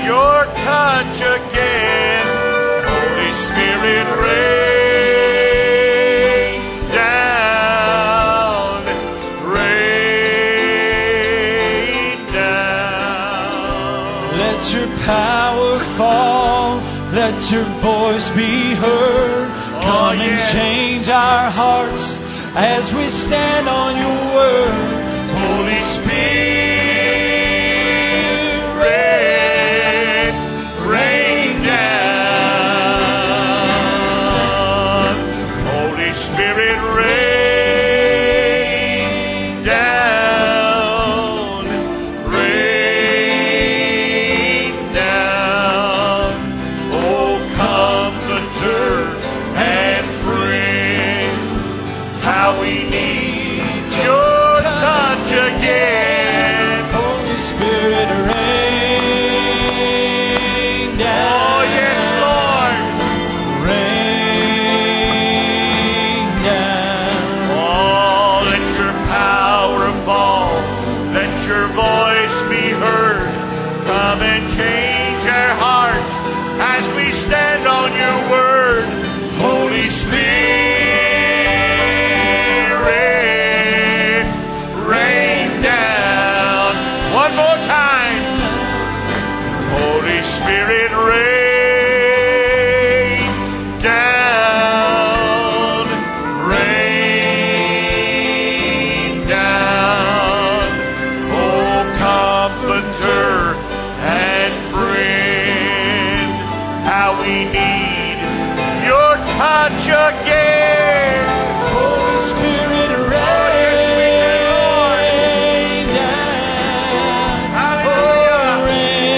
your touch again. Holy Spirit, rain down, rain down. Let your power fall, let your voice be heard. Come and change our hearts as we stand on your word. Holy Spirit, rain down. Holy Spirit, rain down, rain down. Oh, Comforter and friend, how we need your touch again. Holy Spirit, rain down. Oh, yes, Lord. Rain down. Oh, let your power fall. Let your voice be heard. Come and change our hearts as we stand on your word. Holy Spirit, rain down. One more time. Holy Spirit, rain down, rain down. Oh, Comforter and friend, how we need your touch again. Holy Spirit, rain down. Hallelujah. Oh,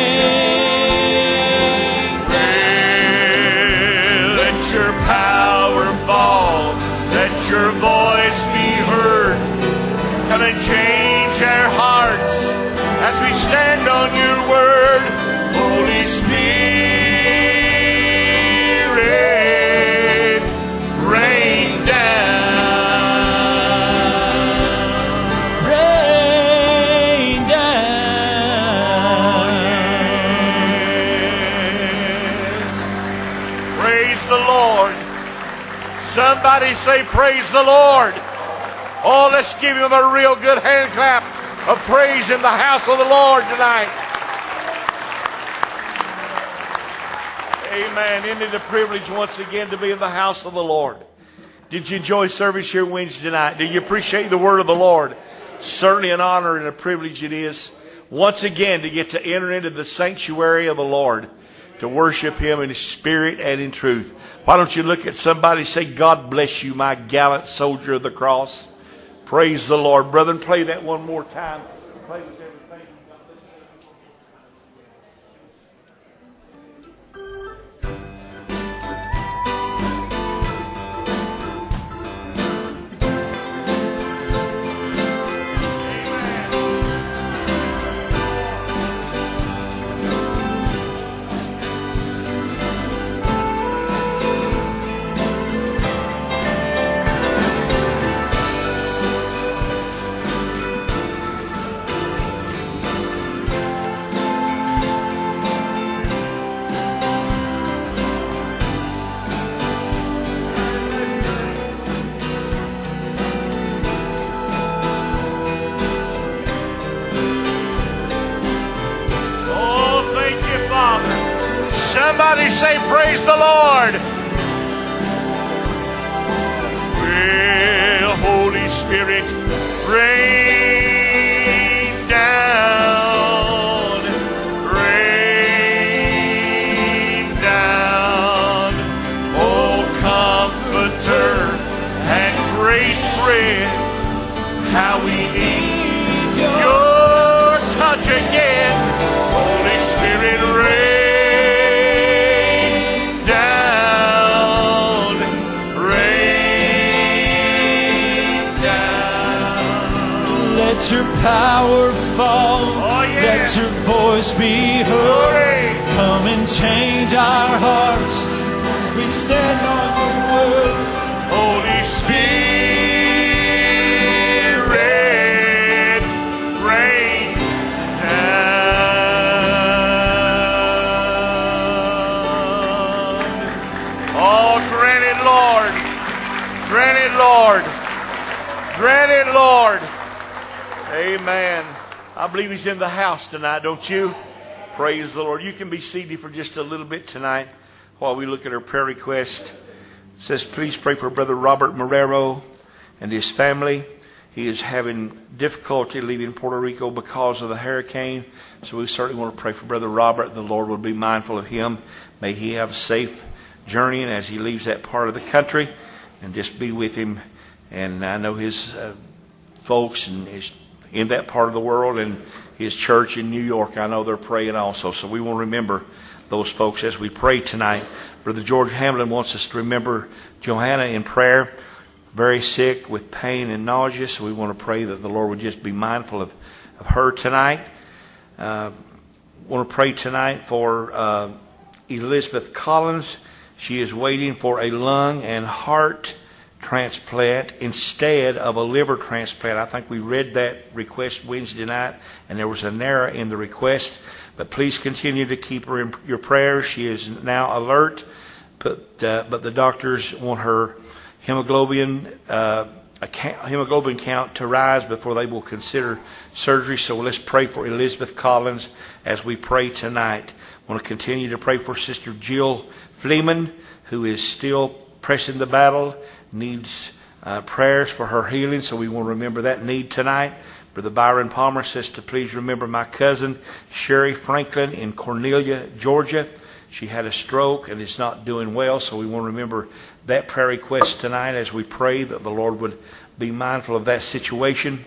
rain down. Let your power fall. Let your voice be heard. Come and change our hearts as we stand on your word. Holy Spirit, rain down. Rain down. Praise the Lord. Somebody say, praise the Lord. Oh, let's give him a real good hand clap of praise in the house of the Lord tonight. Amen. Isn't it a privilege once again to be in the house of the Lord? Did you enjoy service here Wednesday night? Did you appreciate the word of the Lord? Certainly an honor and a privilege it is once again to get to enter into the sanctuary of the Lord, to worship him in spirit and in truth. Why don't you look at somebody and say, God bless you, my gallant soldier of the cross. Praise the Lord. Brethren, play that one more time. Play with everything. God bless you. Somebody say, praise the Lord. Well, Holy Spirit, rain down, rain down. Oh, Comforter and great friend, how we need your touch again. Holy Spirit, rain. Let your power fall. Oh, yeah. Let your voice be heard. Come and change our hearts as we stand on your word. Holy Spirit, rain down. Grant it, Lord. Amen. I believe he's in the house tonight, don't you? Praise the Lord. You can be seated for just a little bit tonight while we look at our prayer request. It says, please pray for Brother Robert Marrero and his family. He is having difficulty leaving Puerto Rico because of the hurricane. So we certainly want to pray for Brother Robert. The Lord will be mindful of him. May he have a safe journey as he leaves that part of the country, and just be with him. And I know his folks and his in that part of the world, and his church in New York, I know they're praying also. So we want to remember those folks as we pray tonight. Brother George Hamlin wants us to remember Johanna in prayer, very sick with pain and nausea. So we want to pray that the Lord would just be mindful of her tonight. Want to pray tonight for Elizabeth Collins. She is waiting for a lung and heart transplant instead of a liver transplant. I think we read that request Wednesday night, and there was an error in the request. But please continue to keep her in your prayers. She is now alert, but the doctors want her hemoglobin count to rise before they will consider surgery. So let's pray for Elizabeth Collins as we pray tonight. I want to continue to pray for Sister Jill Fleeman, who is still pressing the battle, needs prayers for her healing. So we want to remember that need tonight. Brother Byron Palmer says to please remember my cousin Sherry Franklin in Cornelia, Georgia. She had a stroke and is not doing well. So we want to remember that prayer request tonight as we pray that the Lord would be mindful of that situation.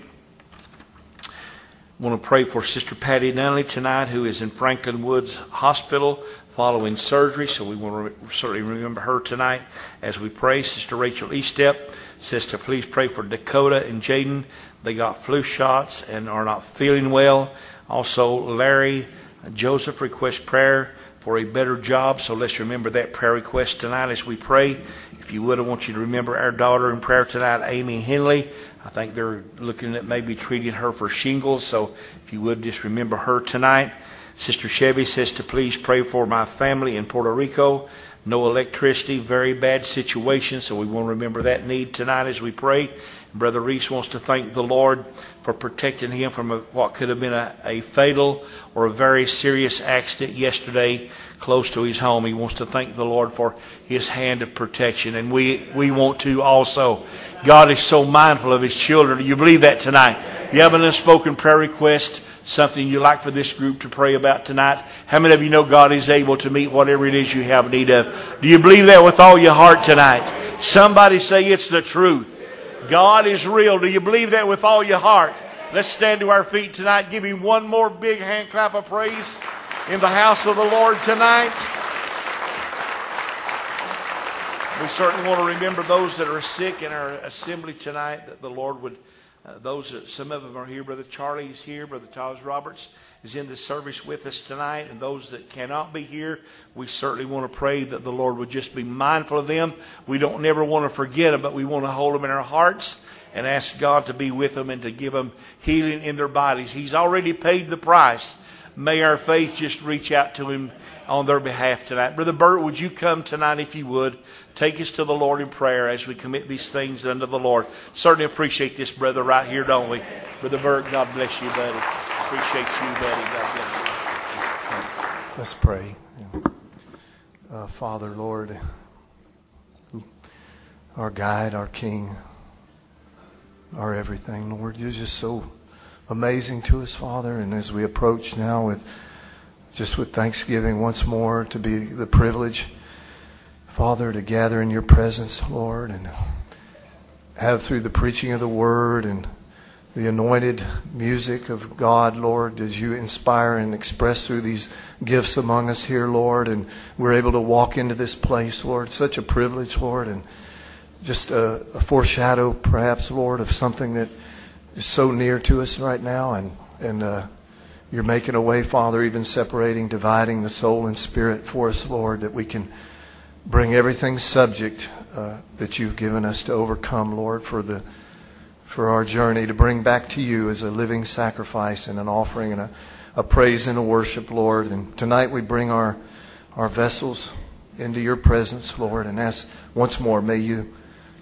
I want to pray for Sister Patty Nunley tonight, who is in Franklin Woods Hospital following surgery. So we want to certainly remember her tonight as we pray. Sister Rachel Estep says to please pray for Dakota and Jaden. They got flu shots and are not feeling well. Also, Larry Joseph requests prayer for a better job. So let's remember that prayer request tonight as we pray. If you would, I want you to remember our daughter in prayer tonight, Amy Henley. I think they're looking at maybe treating her for shingles. So if you would, just remember her tonight. Sister Chevy says to please pray for my family in Puerto Rico. No electricity, very bad situation. So we want to remember that need tonight as we pray. Brother Reese wants to thank the Lord for protecting him from what could have been a fatal or a very serious accident yesterday close to his home. He wants to thank the Lord for his hand of protection. And we want to also. God is so mindful of his children. Do you believe that tonight? You have an unspoken prayer request, something you'd like for this group to pray about tonight? How many of you know God is able to meet whatever it is you have need of? Do you believe that with all your heart tonight? Somebody say it's the truth. God is real. Do you believe that with all your heart? Let's stand to our feet tonight. Give him one more big hand clap of praise in the house of the Lord tonight. We certainly want to remember those that are sick in our assembly tonight, that the Lord would, some of them are here. Brother Charlie is here. Brother Taj Roberts is in the service with us tonight. And those that cannot be here, we certainly want to pray that the Lord would just be mindful of them. We don't never want to forget them, but we want to hold them in our hearts and ask God to be with them and to give them healing in their bodies. He's already paid the price. May our faith just reach out to him on their behalf tonight. Brother Burt, would you come tonight if you would? Take us to the Lord in prayer as we commit these things unto the Lord. Certainly appreciate this brother right here, don't we? Brother Burt, God bless you, buddy. Appreciate you, buddy. God bless you. Let's pray. Father, Lord, our guide, our King, our everything, Lord, you're just so amazing to us, Father. And as we approach now with Thanksgiving once more, to be the privilege, Father, to gather in your presence, Lord, and have through the preaching of the word and the anointed music of God, Lord, as you inspire and express through these gifts among us here, Lord, and we're able to walk into this place, Lord. Such a privilege, Lord, and just a foreshadow, perhaps, Lord, of something that is so near to us right now, and you're making a way, Father, even separating, dividing the soul and spirit for us, Lord, that we can bring everything subject that you've given us to overcome, Lord, for our journey, to bring back to you as a living sacrifice and an offering and a praise and a worship, Lord. And tonight we bring our vessels into your presence, Lord, and ask once more, may you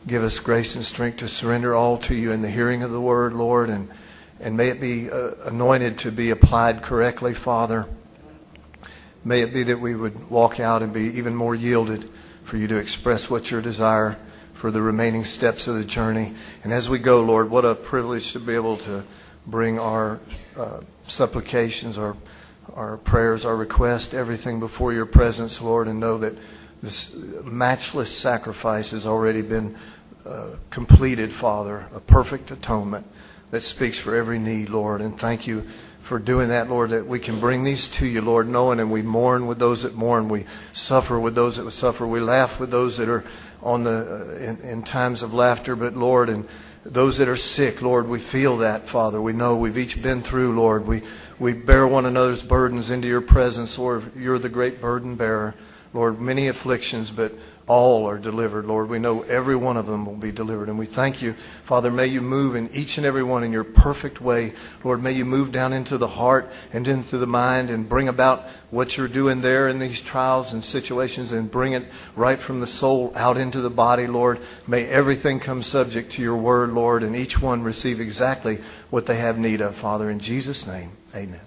give us grace and strength to surrender all to you in the hearing of the word, Lord, and may it be anointed to be applied correctly, Father. May it be that we would walk out and be even more yielded for you to express what your desire for the remaining steps of the journey. And as we go, Lord, what a privilege to be able to bring our supplications, our prayers, our requests, everything before your presence, Lord, and know that this matchless sacrifice has already been completed, Father, a perfect atonement that speaks for every need, Lord. And thank you for doing that, Lord, that we can bring these to you, Lord, knowing, and we mourn with those that mourn. We suffer with those that suffer. We laugh with those that are on in times of laughter. But, Lord, and those that are sick, Lord, we feel that, Father. We know we've each been through, Lord. We bear one another's burdens into your presence, Lord. You're the great burden bearer. Lord, many afflictions, but all are delivered, Lord. We know every one of them will be delivered. And we thank you, Father. May you move in each and every one in your perfect way. Lord, may you move down into the heart and into the mind and bring about what you're doing there in these trials and situations and bring it right from the soul out into the body, Lord. May everything come subject to your word, Lord, and each one receive exactly what they have need of, Father. In Jesus' name, amen.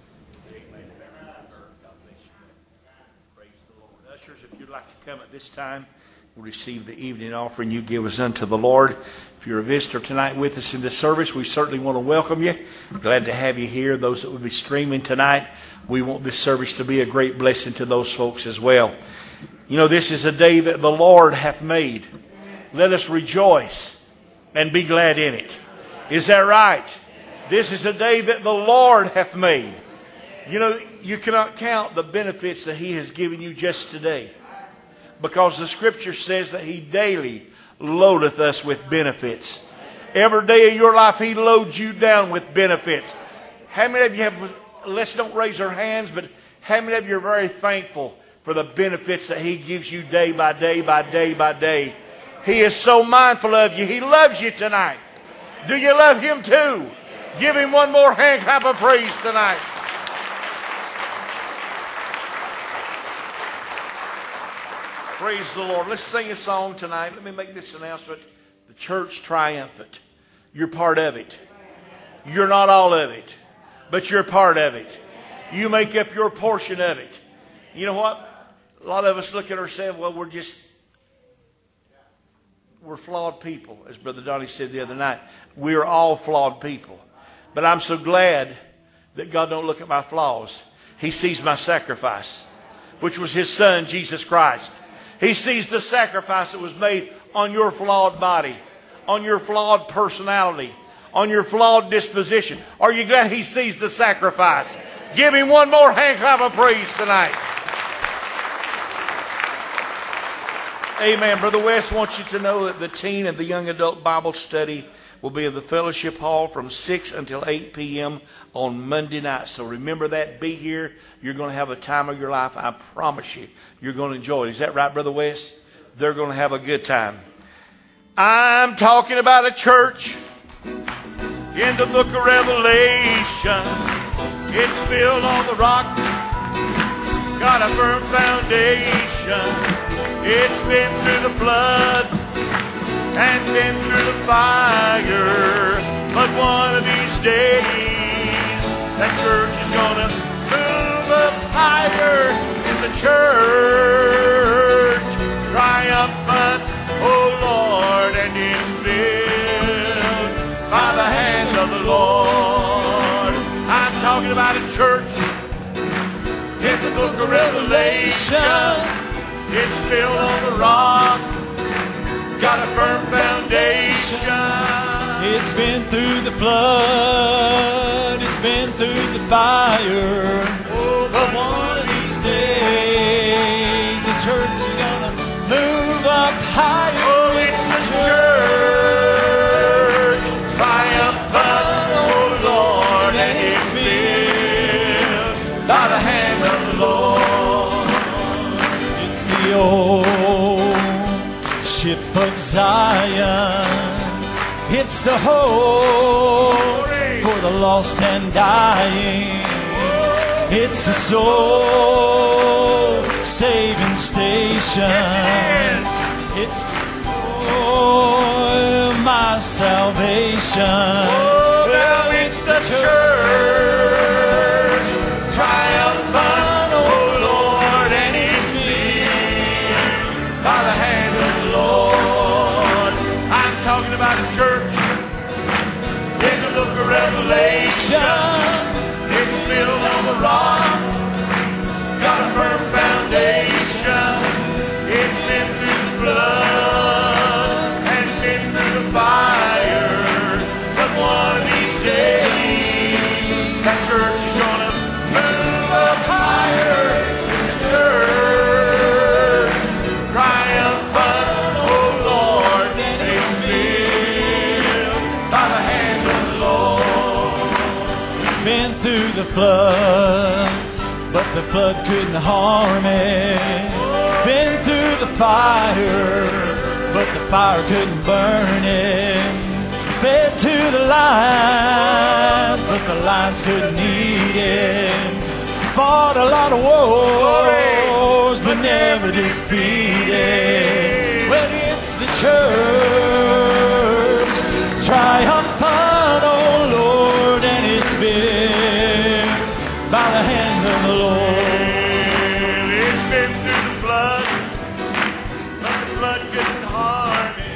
If you'd like to come at this time, we'll receive the evening offering you give us unto the Lord. If you're a visitor tonight with us in this service, we certainly want to welcome you. Glad to have you here. Those that will be streaming tonight, we want this service to be a great blessing to those folks as well. You know, this is a day that the Lord hath made. Let us rejoice and be glad in it. Is that right? This is a day that the Lord hath made. You know, you cannot count the benefits that He has given you just today, because the Scripture says that He daily loadeth us with benefits. Every day of your life He loads you down with benefits. How many of you have, let's don't raise our hands, but how many of you are very thankful for the benefits that He gives you day by day by day by day? He is so mindful of you. He loves you tonight. Do you love Him too? Give Him one more hand clap of praise tonight. Praise the Lord. Let's sing a song tonight. Let me make this announcement. The church triumphant. You're part of it. You're not all of it, but you're part of it. You make up your portion of it. You know what? A lot of us look at ourselves, well, we're flawed people, as Brother Donnie said the other night. We're all flawed people. But I'm so glad that God don't look at my flaws. He sees my sacrifice, which was His Son, Jesus Christ. He sees the sacrifice that was made on your flawed body, on your flawed personality, on your flawed disposition. Are you glad He sees the sacrifice? Give Him one more hand clap of praise tonight. Amen. Brother West wants you to know that the teen and the young adult Bible study will be in the fellowship hall from 6 until 8 p.m. on Monday night. So remember that. Be here. You're going to have a time of your life. I promise you. You're going to enjoy it. Is that right, Brother West? They're going to have a good time. I'm talking about a church in the book of Revelation. It's built on the rock, got a firm foundation. It's been through the flood and been through the fire. But one of these days, that church is going to move up higher. It's a church triumphant, oh Lord, and it's filled by the hand of the Lord. I'm talking about a church in the book of Revelation. It's built on the rock, got a firm foundation. It's been through the flood, it's been through the fire. But one of these days, the church is gonna move up higher. Oh, it's the church triumphant, oh Lord, and it's filled by the hand of the Lord. It's the old ship of Zion. It's the hope for the lost and dying. It's a soul saving station. It's the joy my salvation. Oh, now it's the church, triumphant, oh Lord, and it's filled by the hand of the Lord. I'm talking about a church In the book of Revelation, it's built on the rock, got a firm foundation. It's been through the blood and been through the fire. But one of these days, That church is gonna move up higher. It's the church, triumphant, oh Lord, And it's filled by the hand of the Lord. It's been through the flood, but the flood couldn't harm it. Been through the fire, but the fire couldn't burn it. Fed to the lions, but the lions couldn't eat it. Fought a lot of wars, but never defeated. Well, it's the church, triumphant, oh Lord, and it's built by the hand of the Lord. It's been through the flood, but the flood couldn't harm it.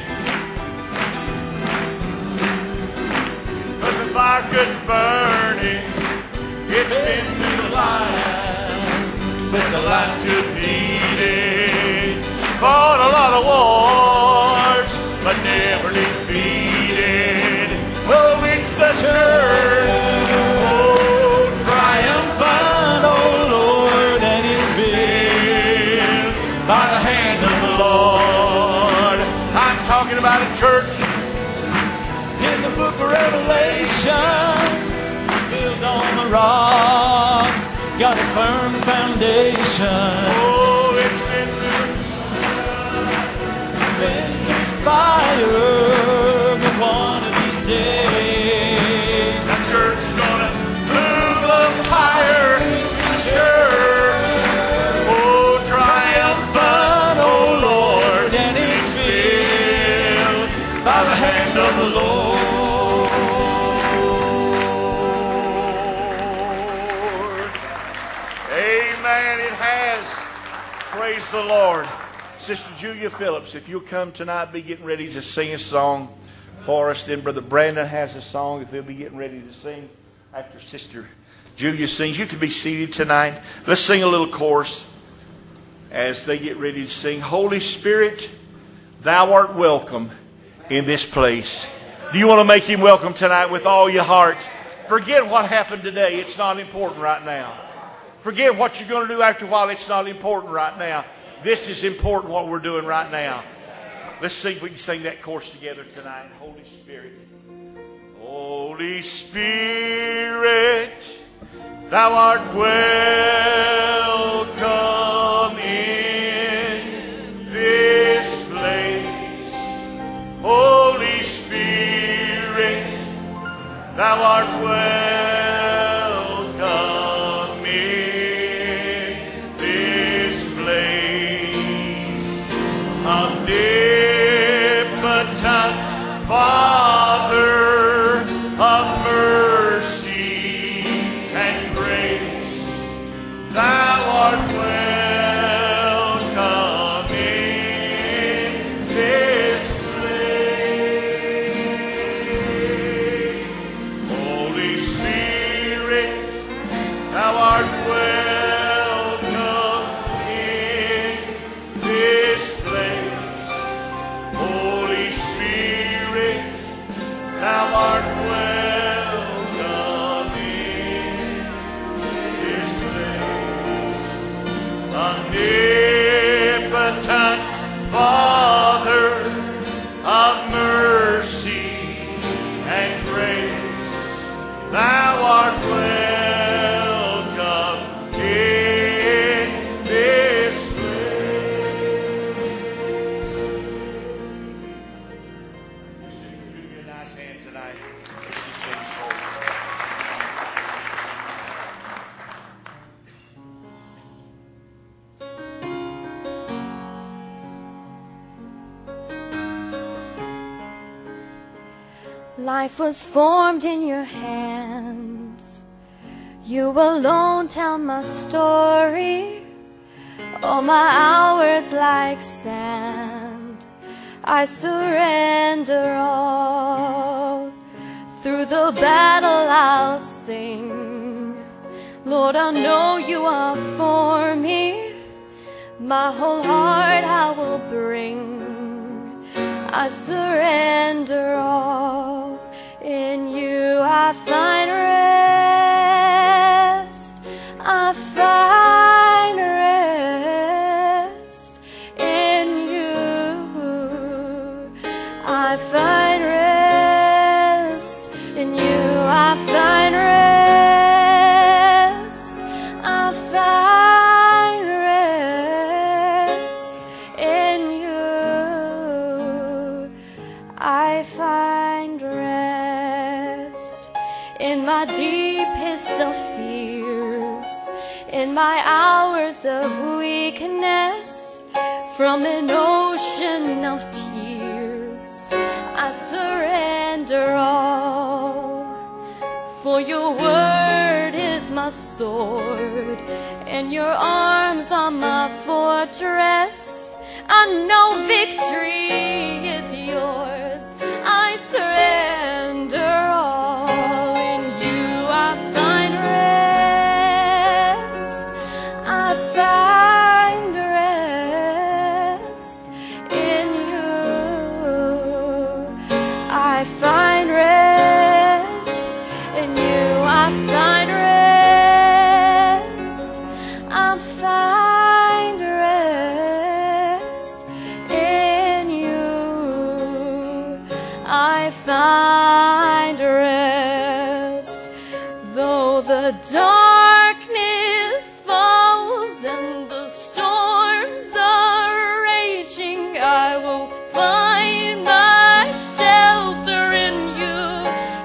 But the fire couldn't burn it. It's been through the lions, But the lions couldn't eat it. Fought a lot of wars, but never defeated. Oh, it's the church, oh, triumphant, oh Lord, and it's built by the hand of the Lord. I'm talking about a church In the book of Revelation, built on the rock, got a firm foundation. oh, it's been through It's been through fire, but one of these days, the church is gonna move up higher. It's the church, oh, triumphant, oh Lord, and it's built by the hand of the Lord. Amen. It has. Praise the Lord. Sister Julia Phillips, if you'll come tonight, be getting ready to sing a song for us. Then Brother Brandon has a song if he'll be getting ready to sing after Sister Julia sings. You can be seated tonight. Let's sing a little chorus as they get ready to sing. Holy Spirit, Thou art welcome in this place. Do you want to make Him welcome tonight with all your heart? Forget what happened today. It's not important right now. Forget what you're going to do after a while. It's not important right now. This is important, what we're doing right now. Let's see if we can sing that chorus together tonight. Holy Spirit. Holy Spirit, Thou art welcome in this place. Holy Spirit, Thou art welcome in this place. Omnipotent Father of mercy and grace, Thou art welcome in this place. Holy Spirit, Thou art welcome in this place. Holy Spirit, Thou art welcome in this place. Omnipotent Father of mercy and grace, Thou art welcome in this place. Give you a nice hand tonight. Let's just sing for you. Life was formed in your hands. You alone tell my story. All my hours like sand, I surrender all. Through the battle I'll sing. Lord, I know you are for me. My whole heart I will bring. I surrender all. In you I find rest. I find rest. In you I find rest. In you I find rest. I find rest. In you I find rest. In my deepest of fears, in my hours of weakness, from an ocean of tears, I surrender all. For your word is my sword, and your arms are my fortress. I know victory is yours. I surrender all. In you I find rest. I find rest. In you I find rest. In you I find rest. I find rest. In you I find rest. Though the darkness falls and the storms are raging, I will find my shelter in you,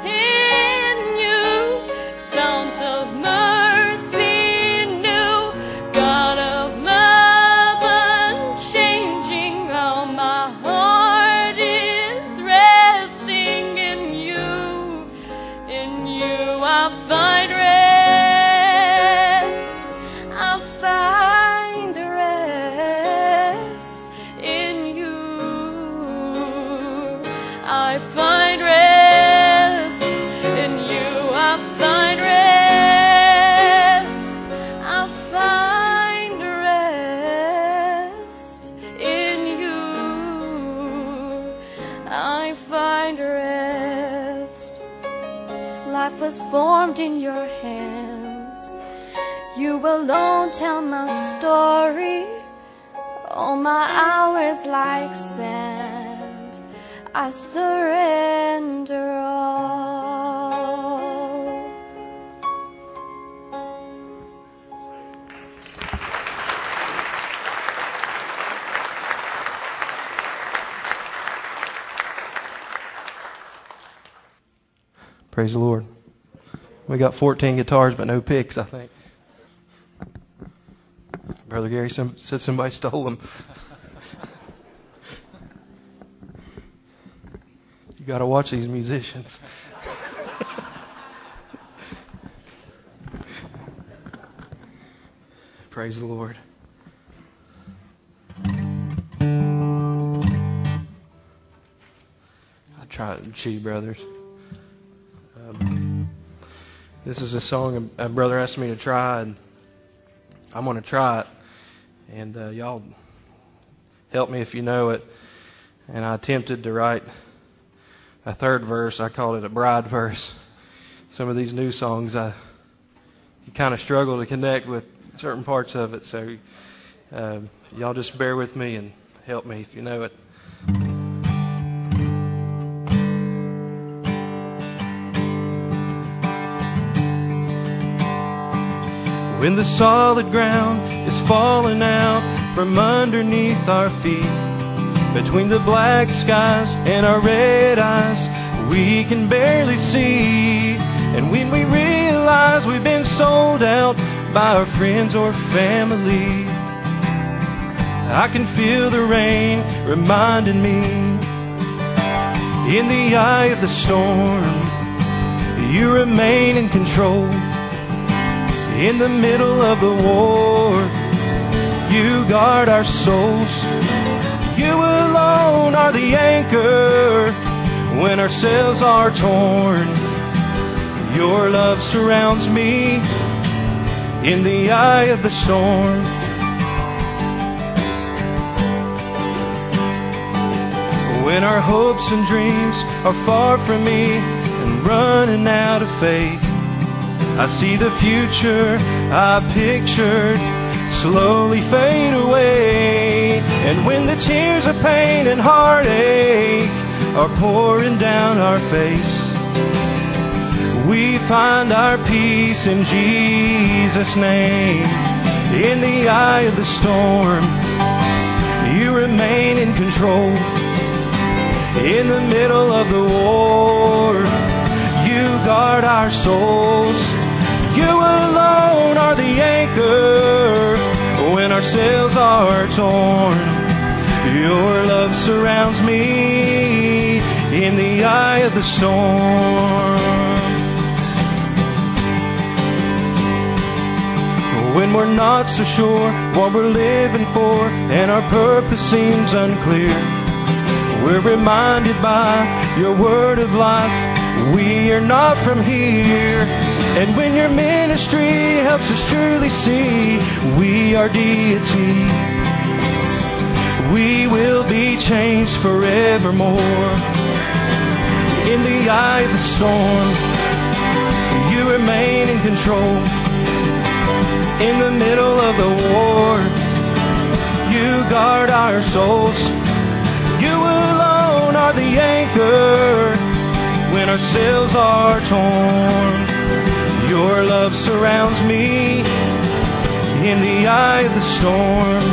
fount of mercy new, God of love unchanging. All my heart is resting in you. In you I find rest. I find rest. In you I find rest. In you I find rest. I find rest. In you I find rest. Life was formed in your hands. You alone tell my story. All my hours like sand, I surrender all. Praise the Lord. We got 14 guitars, but no picks, I think. Brother Gary said somebody stole them. You got to watch these musicians. Praise the Lord. I try it, Chi Brothers. This is a song a brother asked me to try, and I'm going to try it. And y'all help me if you know it. And I attempted to write a third verse. I called it a bride verse. Some of these new songs, you kind of struggle to connect with certain parts of it. So y'all just bear with me and help me if you know it. When the solid ground is falling out from underneath our feet, between the black skies and our red eyes, we can barely see. And when we realize we've been sold out by our friends or family, I can feel the rain reminding me In the eye of the storm, you remain in control. In the middle of the war, you guard our souls. You alone are the anchor when our sails are torn. Your love surrounds me in the eye of the storm. When our hopes and dreams are far from me and running out of faith, I see the future I pictured slowly fade away. And when the tears of pain and heartache are pouring down our face, we find our peace in Jesus' name. In the eye of the storm, you remain in control. In the middle of the war, you guard our souls. You alone are the anchor when our sails are torn. Your love surrounds me in the eye of the storm. When we're not so sure what we're living for and our purpose seems unclear, we're reminded by your word of life, we are not from here. And when your ministry helps us truly see we are deity, we will be changed forevermore. In the eye of the storm, you remain in control. In the middle of the war, you guard our souls. You alone are the anchor when our sails are torn. Your love surrounds me in the eye of the storm.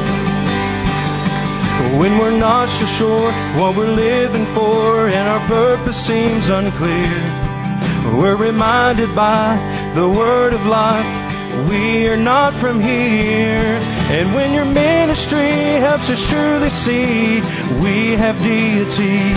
When we're not so sure what we're living for and our purpose seems unclear, we're reminded by the word of life, we are not from here. And when your ministry helps us surely see we have deity,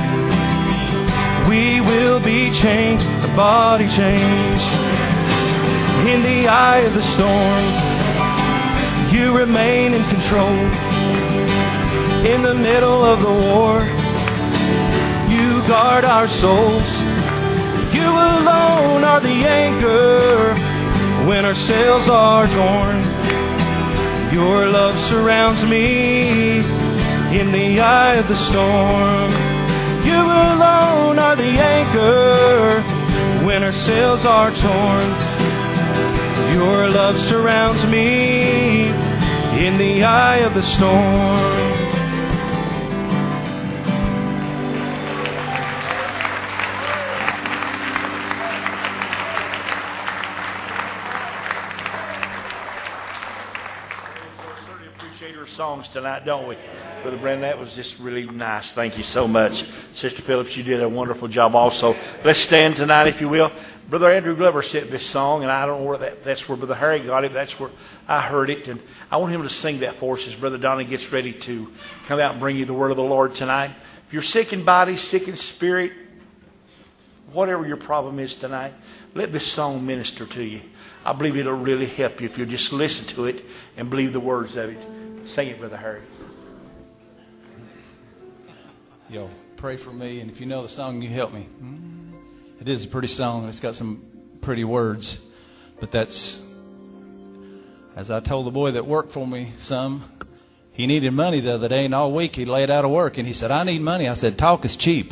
we will be changed, a body changed. In the eye of the storm, you remain in control. In the middle of the war, you guard our souls. You alone are the anchor when our sails are torn. Your love surrounds me in the eye of the storm. You alone are the anchor when our sails are torn. Your love surrounds me in the eye of the storm. Songs tonight, don't we, Brother Brandon? That was just really nice. Thank you so much. Sister Phillips, you did a wonderful job also. Let's stand tonight, if you will. Brother Andrew Glover sent this song, and I don't know where that's where Brother Harry got it. That's where I heard it, and I want him to sing that for us as Brother Donnie gets ready to come out and bring you the word of the Lord tonight. If you're sick in body, sick in spirit, whatever your problem is tonight, let this song minister to you. I believe it'll really help you if you'll just listen to it and believe the words of it. Sing it, Brother Harry. Yo, pray for me, and if you know the song, you help me. It is a pretty song, and it's got some pretty words. But that's, as I told the boy that worked for me he needed money the other day, and all week he laid out of work, and he said, I need money. I said, talk is cheap.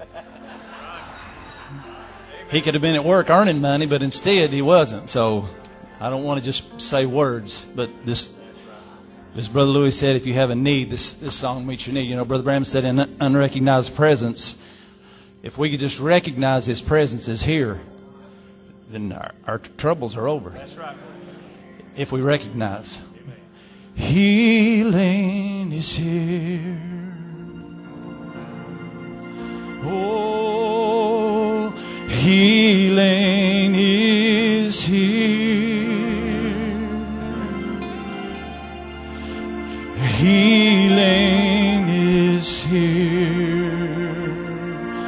He could have been at work earning money, but instead he wasn't. So I don't want to just say words, but as Brother Louis said, if you have a need, this song meets your need. You know, Brother Bram said in unrecognized presence, if we could just recognize His presence is here, then our troubles are over. That's right. If we recognize. Healing is here. Oh, healing is here. Healing is here.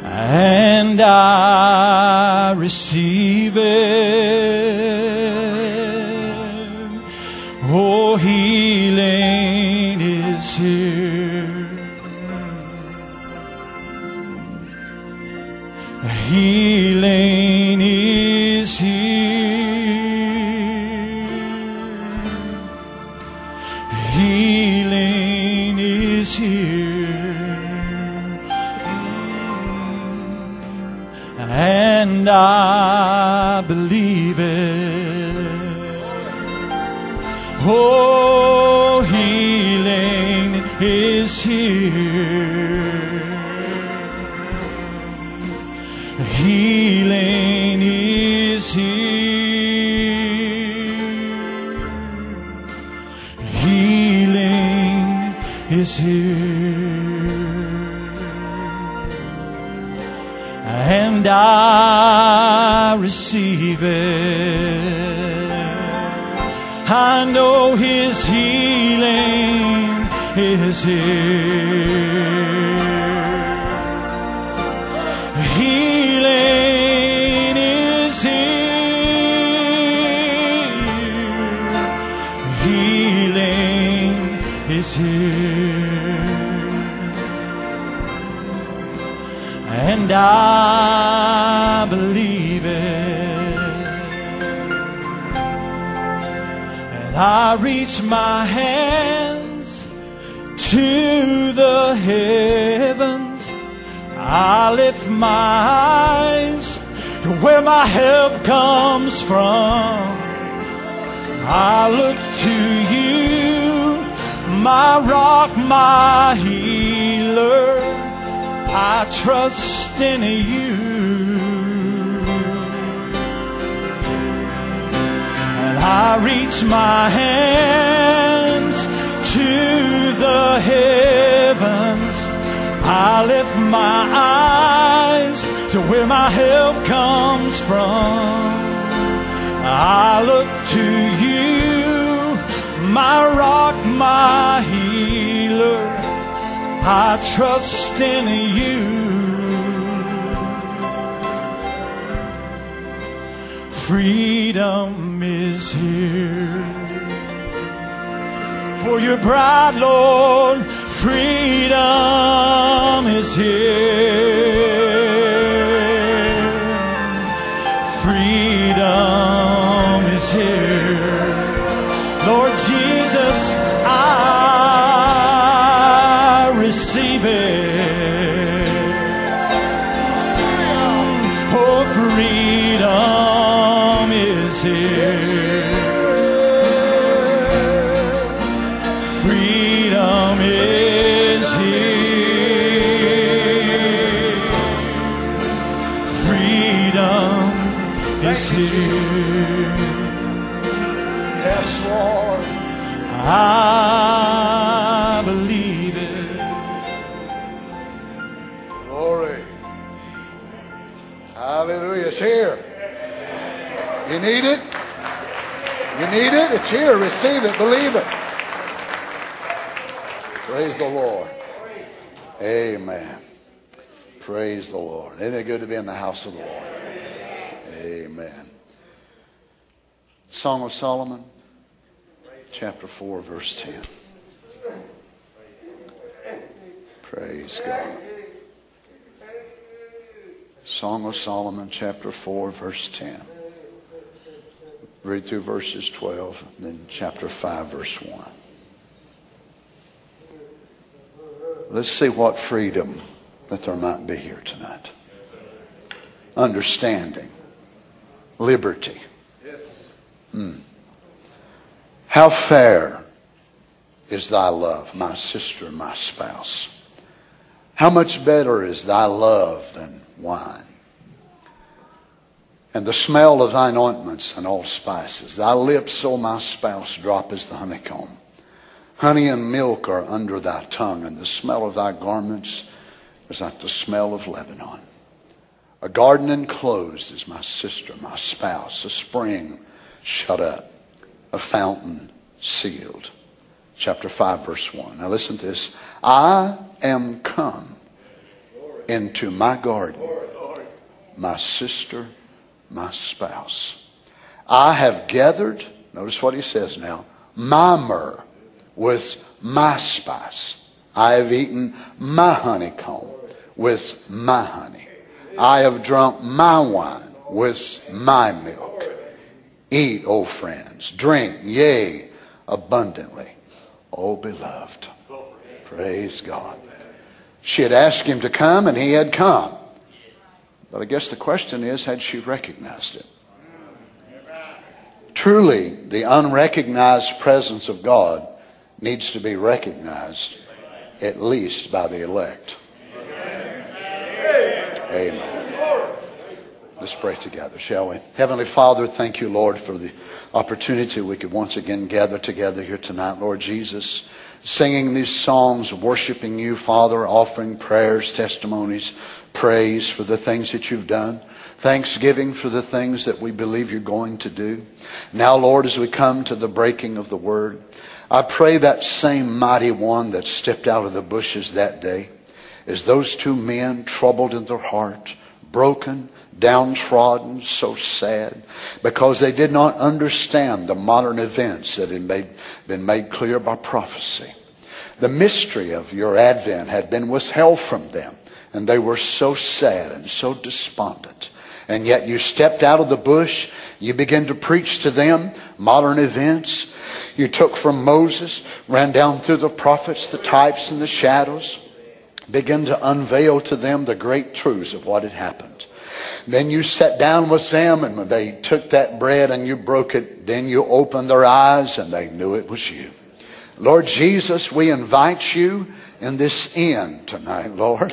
and I receive it. Oh, healing is here. Healing is here. Healing is here. And I believe it. Oh, healing is here. Healing is here. Healing is here. And I receive it. I know His healing is here. Healing is here. Healing is here. And I believe it. And I reach my hands to the heavens. I lift my eyes to where my help comes from. I look to you, my rock, my healer. I trust in you. And I reach my hands to the heavens. I lift my eyes to where my help comes from. I look to you, my rock, my healer. I trust in you. Freedom is here. For your bride, Lord, freedom is here. Freedom is here. Lord Jesus, I receive it. Oh, freedom is here. Freedom is here. Freedom is here. Yes, Lord. I believe it. Glory. Hallelujah. It's here. You need it? You need it? It's here. Receive it. Believe it. Praise the Lord. Amen. Praise the Lord. Isn't it good to be in the house of the Lord? Amen. Song of Solomon, chapter 4, verse 10. Praise God. Song of Solomon, chapter 4, verse 10. Read through verses 12, and then chapter 5, verse 1. Let's see what freedom that there might be here tonight. Understanding. Liberty. How fair is thy love, my sister, my spouse. How much better is thy love than wine. And the smell of thine ointments and all spices. Thy lips, O my spouse, drop as the honeycomb. Honey and milk are under thy tongue, and the smell of thy garments is like the smell of Lebanon. A garden enclosed is my sister, my spouse, a spring shut up, a fountain sealed. Chapter 5, verse 1. Now listen to this. I am come into my garden, my sister, my spouse. I have gathered, notice what he says now, my myrrh with my spice. I have eaten my honeycomb with my honey. I have drunk my wine with my milk. Eat, O friends, drink, yea, abundantly, O beloved. Praise God. She had asked him to come, and he had come. But I guess the question is, had she recognized it? Truly, the unrecognized presence of God needs to be recognized, at least by the elect. Amen. Let's pray together, shall we? Heavenly Father, thank you, Lord, for the opportunity we could once again gather together here tonight, Lord Jesus, singing these songs, worshiping you, Father, offering prayers, testimonies, praise for the things that you've done, thanksgiving for the things that we believe you're going to do. Now, Lord, as we come to the breaking of the word, I pray that same mighty one that stepped out of the bushes that day, as those two men troubled in their heart, broken, downtrodden, so sad, because they did not understand the modern events that had been made clear by prophecy. The mystery of your advent had been withheld from them, and they were so sad and so despondent. And yet you stepped out of the bush, you began to preach to them modern events. You took from Moses, ran down through the prophets, the types and the shadows, began to unveil to them the great truths of what had happened. Then you sat down with them, and when they took that bread and you broke it, then you opened their eyes and they knew it was you. Lord Jesus, we invite you in this inn tonight, Lord.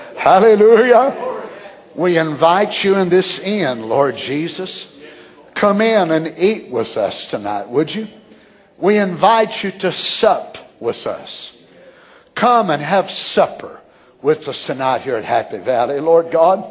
Hallelujah. We invite you in this inn, Lord Jesus. Come in and eat with us tonight, would you? We invite you to sup with us. Come and have supper with us tonight here at Happy Valley, Lord God.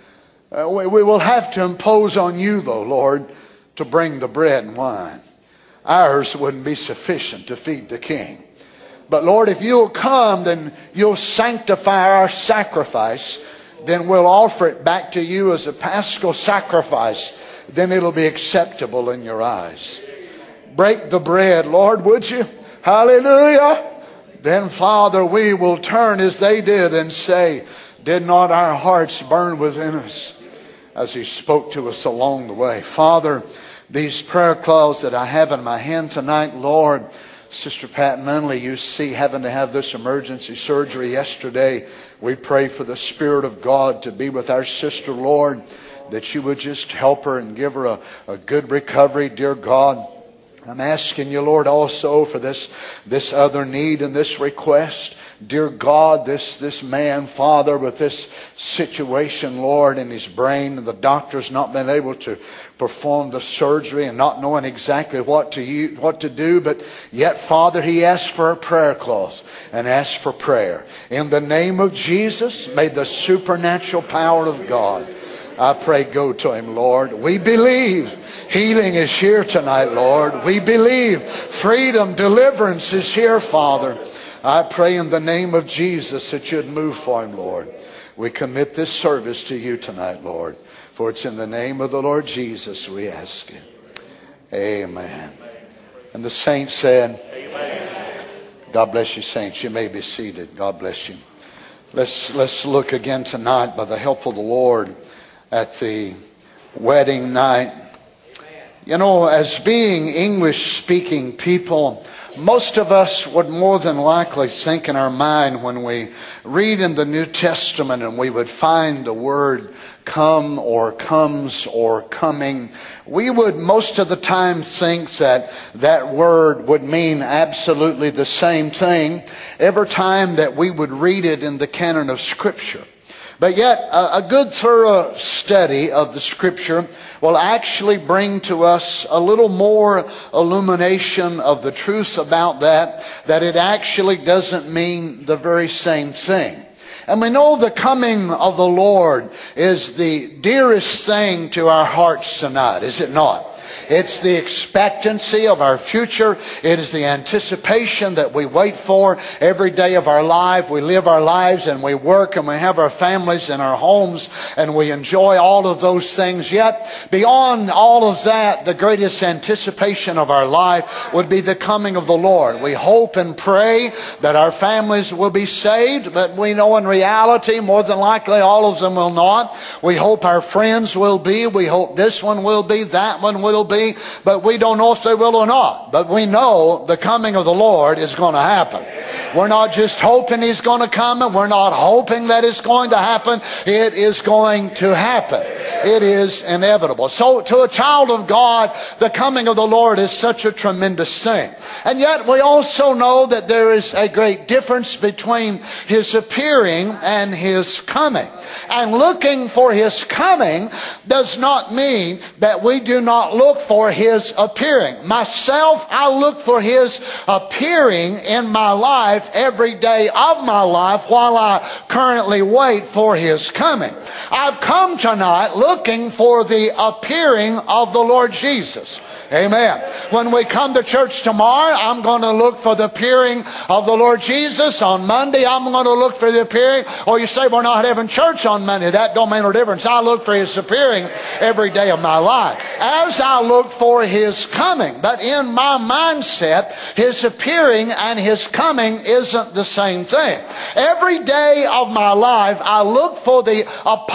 We will have to impose on you, though, Lord, to bring the bread and wine. Ours wouldn't be sufficient to feed the King. But, Lord, if you'll come, then you'll sanctify our sacrifice. Then we'll offer it back to you as a paschal sacrifice. Then it'll be acceptable in your eyes. Break the bread, Lord, would you? Hallelujah. Then, Father, we will turn as they did and say, did not our hearts burn within us as he spoke to us along the way? Father, these prayer cloths that I have in my hand tonight, Lord, Sister Pat Munley, you see, having to have this emergency surgery yesterday. We pray for the Spirit of God to be with our sister, Lord, that you would just help her and give her a good recovery, dear God. I'm asking you, Lord, also for this other need and this request. Dear God, this man, Father, with this situation, Lord, in his brain, and the doctor's not been able to perform the surgery and not knowing exactly what to do, but yet, Father, he asked for a prayer cloth and asked for prayer. In the name of Jesus, may the supernatural power of God, I pray, go to him, Lord. We believe healing is here tonight, Lord. We believe freedom, deliverance is here, Father. I pray in the name of Jesus that you'd move for him, Lord. We commit this service to you tonight, Lord. For it's in the name of the Lord Jesus we ask it. Amen. And the saints said, amen. God bless you, saints. You may be seated. God bless you. Let's look again tonight, by the help of the Lord, at the wedding night. You know, as being English-speaking people, most of us would more than likely think in our mind when we read in the New Testament and we would find the word come or comes or coming, we would most of the time think that that word would mean absolutely the same thing every time that we would read it in the canon of Scripture. But yet, a good thorough study of the Scripture will actually bring to us a little more illumination of the truth about that it actually doesn't mean the very same thing. And we know the coming of the Lord is the dearest thing to our hearts tonight, is it not? It's the expectancy of our future. It is the anticipation that we wait for every day of our life. We live our lives and we work and we have our families and our homes and we enjoy all of those things. Yet, beyond all of that, the greatest anticipation of our life would be the coming of the Lord. We hope and pray that our families will be saved, but we know in reality, more than likely, all of them will not. We hope our friends will be. We hope this one will be, that one will be, but we don't know if they will or not. But we know the coming of the Lord is going to happen. We're not just hoping He's going to come, and we're not hoping that it's going to happen. It is going to happen. It is inevitable. So to a child of God, the coming of the Lord is such a tremendous thing. And yet we also know that there is a great difference between His appearing and His coming. And looking for His coming does not mean that we do not look for His appearing. Myself, I look for His appearing in my life every day of my life while I currently wait for His coming. I've come tonight looking for the appearing of the Lord Jesus. Amen. When we come to church tomorrow, I'm going to look for the appearing of the Lord Jesus. On Monday, I'm going to look for the appearing. Or you say, we're not having church on Monday. That don't make no difference. I look for His appearing every day of my life as I look for His coming. But in my mindset, His appearing and His coming isn't the same thing. Every day of my life, I look for the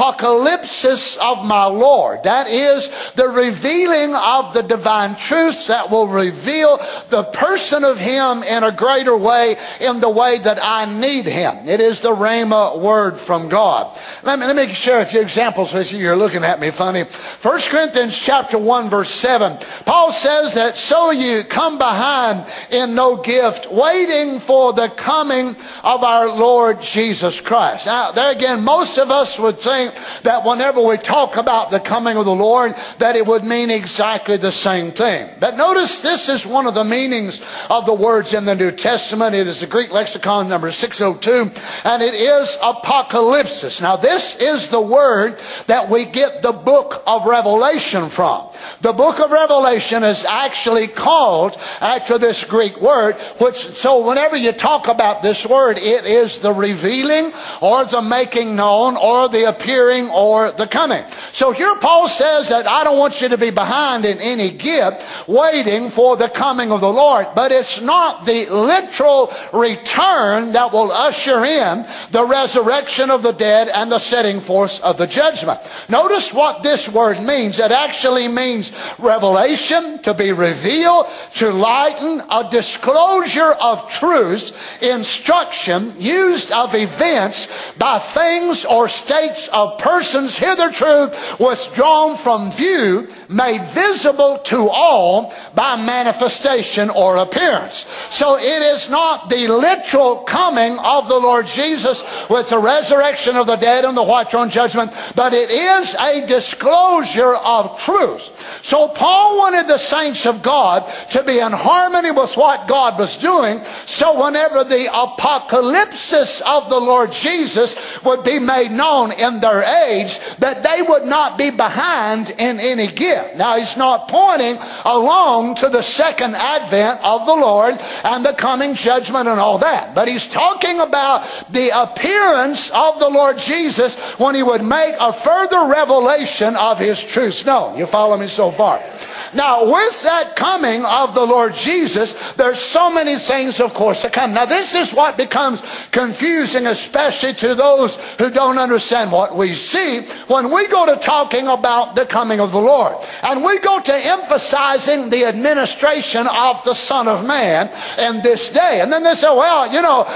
apocalypsis of my Lord. That is the revealing of the divine truths that will reveal the person of Him in a greater way, in the way that I need Him. It is the Rhema word from God. Let me share a few examples with you. You're looking at me funny. 1 Corinthians chapter 1 verse 7. Paul says that, so you come behind in no gift, waiting for the coming of our Lord Jesus Christ. Now, there again, most of us would think that whenever we talk about the coming of the Lord, that it would mean exactly the same thing. But notice this is one of the meanings of the words in the New Testament. It is the Greek lexicon number 602, and it is apocalypsis. Now this is the word that we get the book of Revelation from. The book of Revelation is actually called after this Greek word, so whenever you talk about this word, it is the revealing or the making known or the appearing or the coming. So here Paul says that I don't want you to be behind in any gift waiting for the coming of the Lord. But it's not the literal return that will usher in the resurrection of the dead and the setting forth of the judgment. Notice what this word means. It actually means revelation, to be revealed, to lighten, a disclosure of truths, instruction, used of events by things or states of persons hitherto withdrawn from view, made visible to all by manifestation or appearance. So it is not the literal coming of the Lord Jesus with the resurrection of the dead and the white throne judgment, but it is a disclosure of truth. So Paul wanted the saints of God to be in harmony with what God was doing, so whenever the apocalypsis of the Lord Jesus would be made known in their age, that they would not be behind in any gift. Now he's not pointing along to the second advent of the Lord and the coming judgment and all that, but he's talking about the appearance of the Lord Jesus when He would make a further revelation of His truths known. You follow me so far? Now, with that coming of the Lord Jesus, there's so many things, of course, that come. Now, this is what becomes confusing, especially to those who don't understand what we see when we go to talking about the coming of the Lord. And we go to emphasizing the administration of the Son of Man in this day. And then they say, well,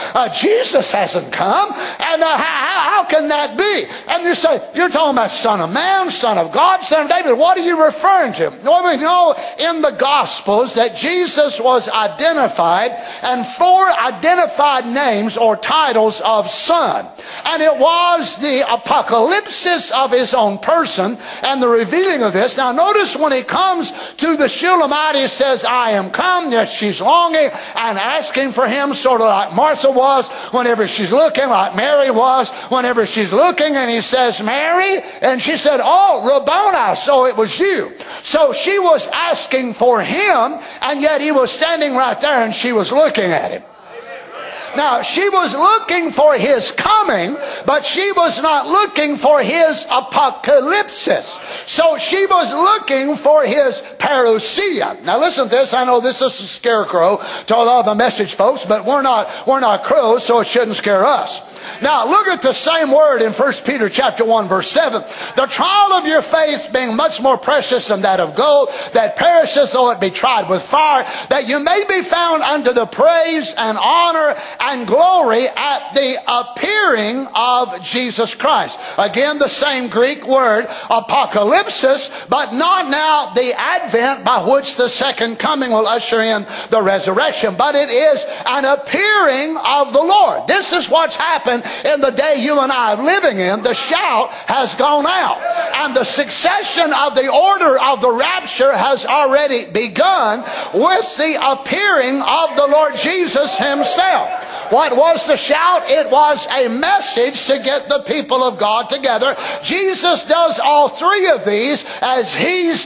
Jesus hasn't come. And how can that be? And you say, you're talking about Son of Man, Son of God, Son of David. What are you referring to? Well, we know in the Gospels that Jesus was identified and 4 identified names or titles of Son. And it was the apocalypsis of His own person person and the revealing of this. Now notice when he comes to the Shulamite, he says, I am come. Yes, she's longing and asking for him, sort of like Martha was whenever she's looking, like Mary was whenever she's looking. And he says, Mary? And she said, oh, Rabboni, so it was you. So she was asking for him, and yet he was standing right there and she was looking at him. Now, she was looking for his coming, but she was not looking for his apocalypsis. So she was looking for his parousia. Now listen to this. I know this is a scarecrow to all of the message folks, but we're not crows, so it shouldn't scare us. Now look at the same word in 1 Peter chapter 1 verse 7. The trial of your faith being much more precious than that of gold, that perisheth though it be tried with fire, that you may be found unto the praise and honor and glory at the appearing of Jesus Christ. Again, the same Greek word, apocalypsis, but not now the advent by which the second coming will usher in the resurrection, but it is an appearing of the Lord. This is what's happened in the day you and I are living in. The shout has gone out, and the succession of the order of the rapture has already begun with the appearing of the Lord Jesus himself. What was the shout? It was a message to get the people of God together. Jesus does all three of these as he's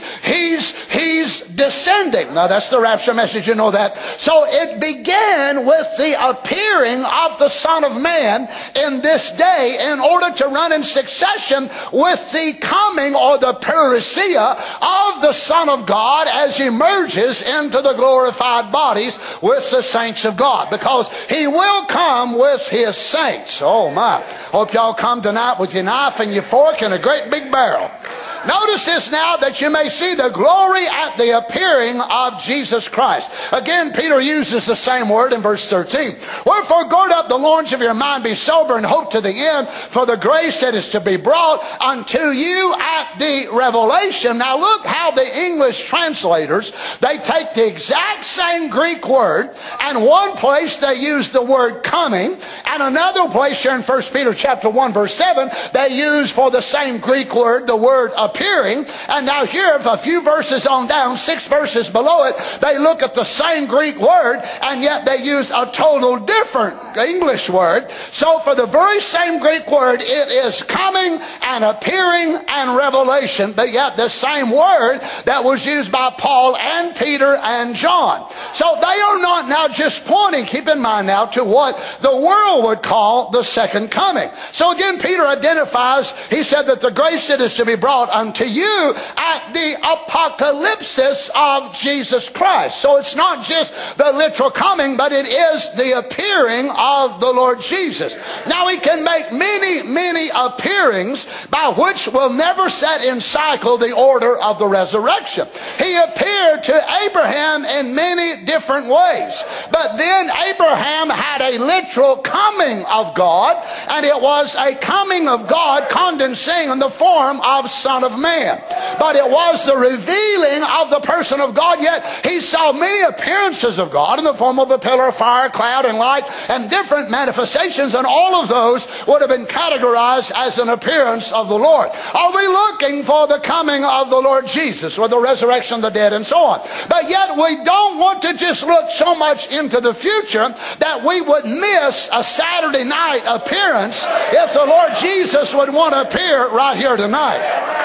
descending. Now that's the rapture message, you know that. So it began with the appearing of the Son of Man in this day in order to run in succession with the coming or the parousia of the Son of God as he merges into the glorified bodies with the saints of God, because he will come with his saints. Oh my. Hope y'all come tonight with your knife and your fork and a great big barrel. Notice this now, that you may see the glory at the appearing of Jesus Christ. Again, Peter uses the same word in verse 13. Wherefore gird up the loins of your mind, be sober, and hope to the end for the grace that is to be brought unto you at the revelation. Now look how the English translators, they take the exact same Greek word, and one place they use the word coming, and another place here in 1 Peter chapter 1 verse 7, they use for the same Greek word the word appearing. And now here, a few verses on down, 6 verses below it, they look at the same Greek word, and yet they use a total different English word. So for the very same Greek word, it is coming and appearing and revelation, but yet the same word that was used by Paul and Peter and John. So they are not now just pointing, keep in mind now, to what the world would call the second coming. So again, Peter identifies, he said that the grace that is to be brought unto you at the apocalypsis of Jesus Christ. So it's not just the literal coming, but it is the appearing of the Lord Jesus. Now he can make many appearings by which will never set in cycle the order of the resurrection. He appeared to Abraham in many different ways, but then Abraham had a literal coming of God, and it was a coming of God condensing in the form of Son of Man. But it was the revealing of the person of God, yet he saw many appearances of God in the form of a pillar of fire, cloud, and light, and different manifestations, and all of those would have been categorized as an appearance of the Lord. Are we looking for the coming of the Lord Jesus, or the resurrection of the dead, and so on? But yet we don't want to just look so much into the future that we would miss a Saturday night appearance if the Lord Jesus would want to appear right here tonight.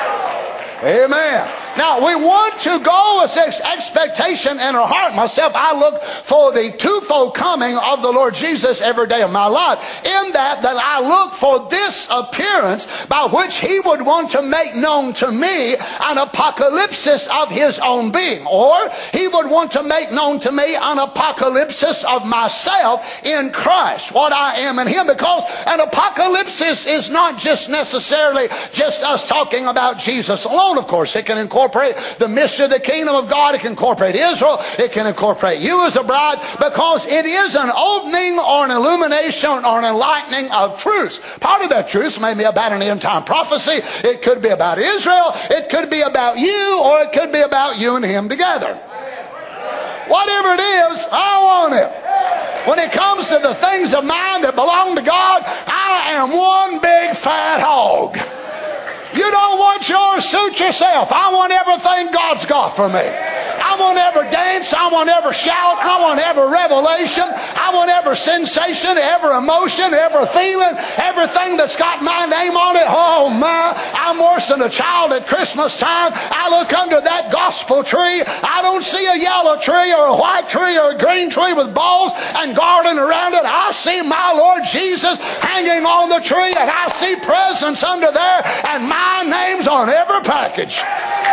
Amen. Now, we want to go with this expectation in our heart. Myself, I look for the twofold coming of the Lord Jesus every day of my life. In that I look for this appearance by which he would want to make known to me an apocalypsis of his own being. Or he would want to make known to me an apocalypsis of myself in Christ, what I am in him. Because an apocalypsis is not just necessarily just us talking about Jesus alone, of course. It can incorporate the mystery of the kingdom of God. It can incorporate Israel. It can incorporate you as a bride, because it is an opening or an illumination or an enlightening of truth. Part of that truth may be about an end time prophecy. It could be about Israel. It could be about you, or it could be about you and him together. Whatever it is, I want it. When it comes to the things of mine that belong to God, I am one big fat hog. You don't want yours, suit yourself. I want everything God's got for me. I want every dance. I want every shout. I want every revelation. I want every sensation, every emotion, every feeling, everything that's got my name on it. Oh my, I'm worse than a child at Christmas time. I look under that gospel tree. I don't see a yellow tree or a white tree or a green tree with balls and garland around it. I see my Lord Jesus hanging on the tree, and I see presents under there, and my name's on every package.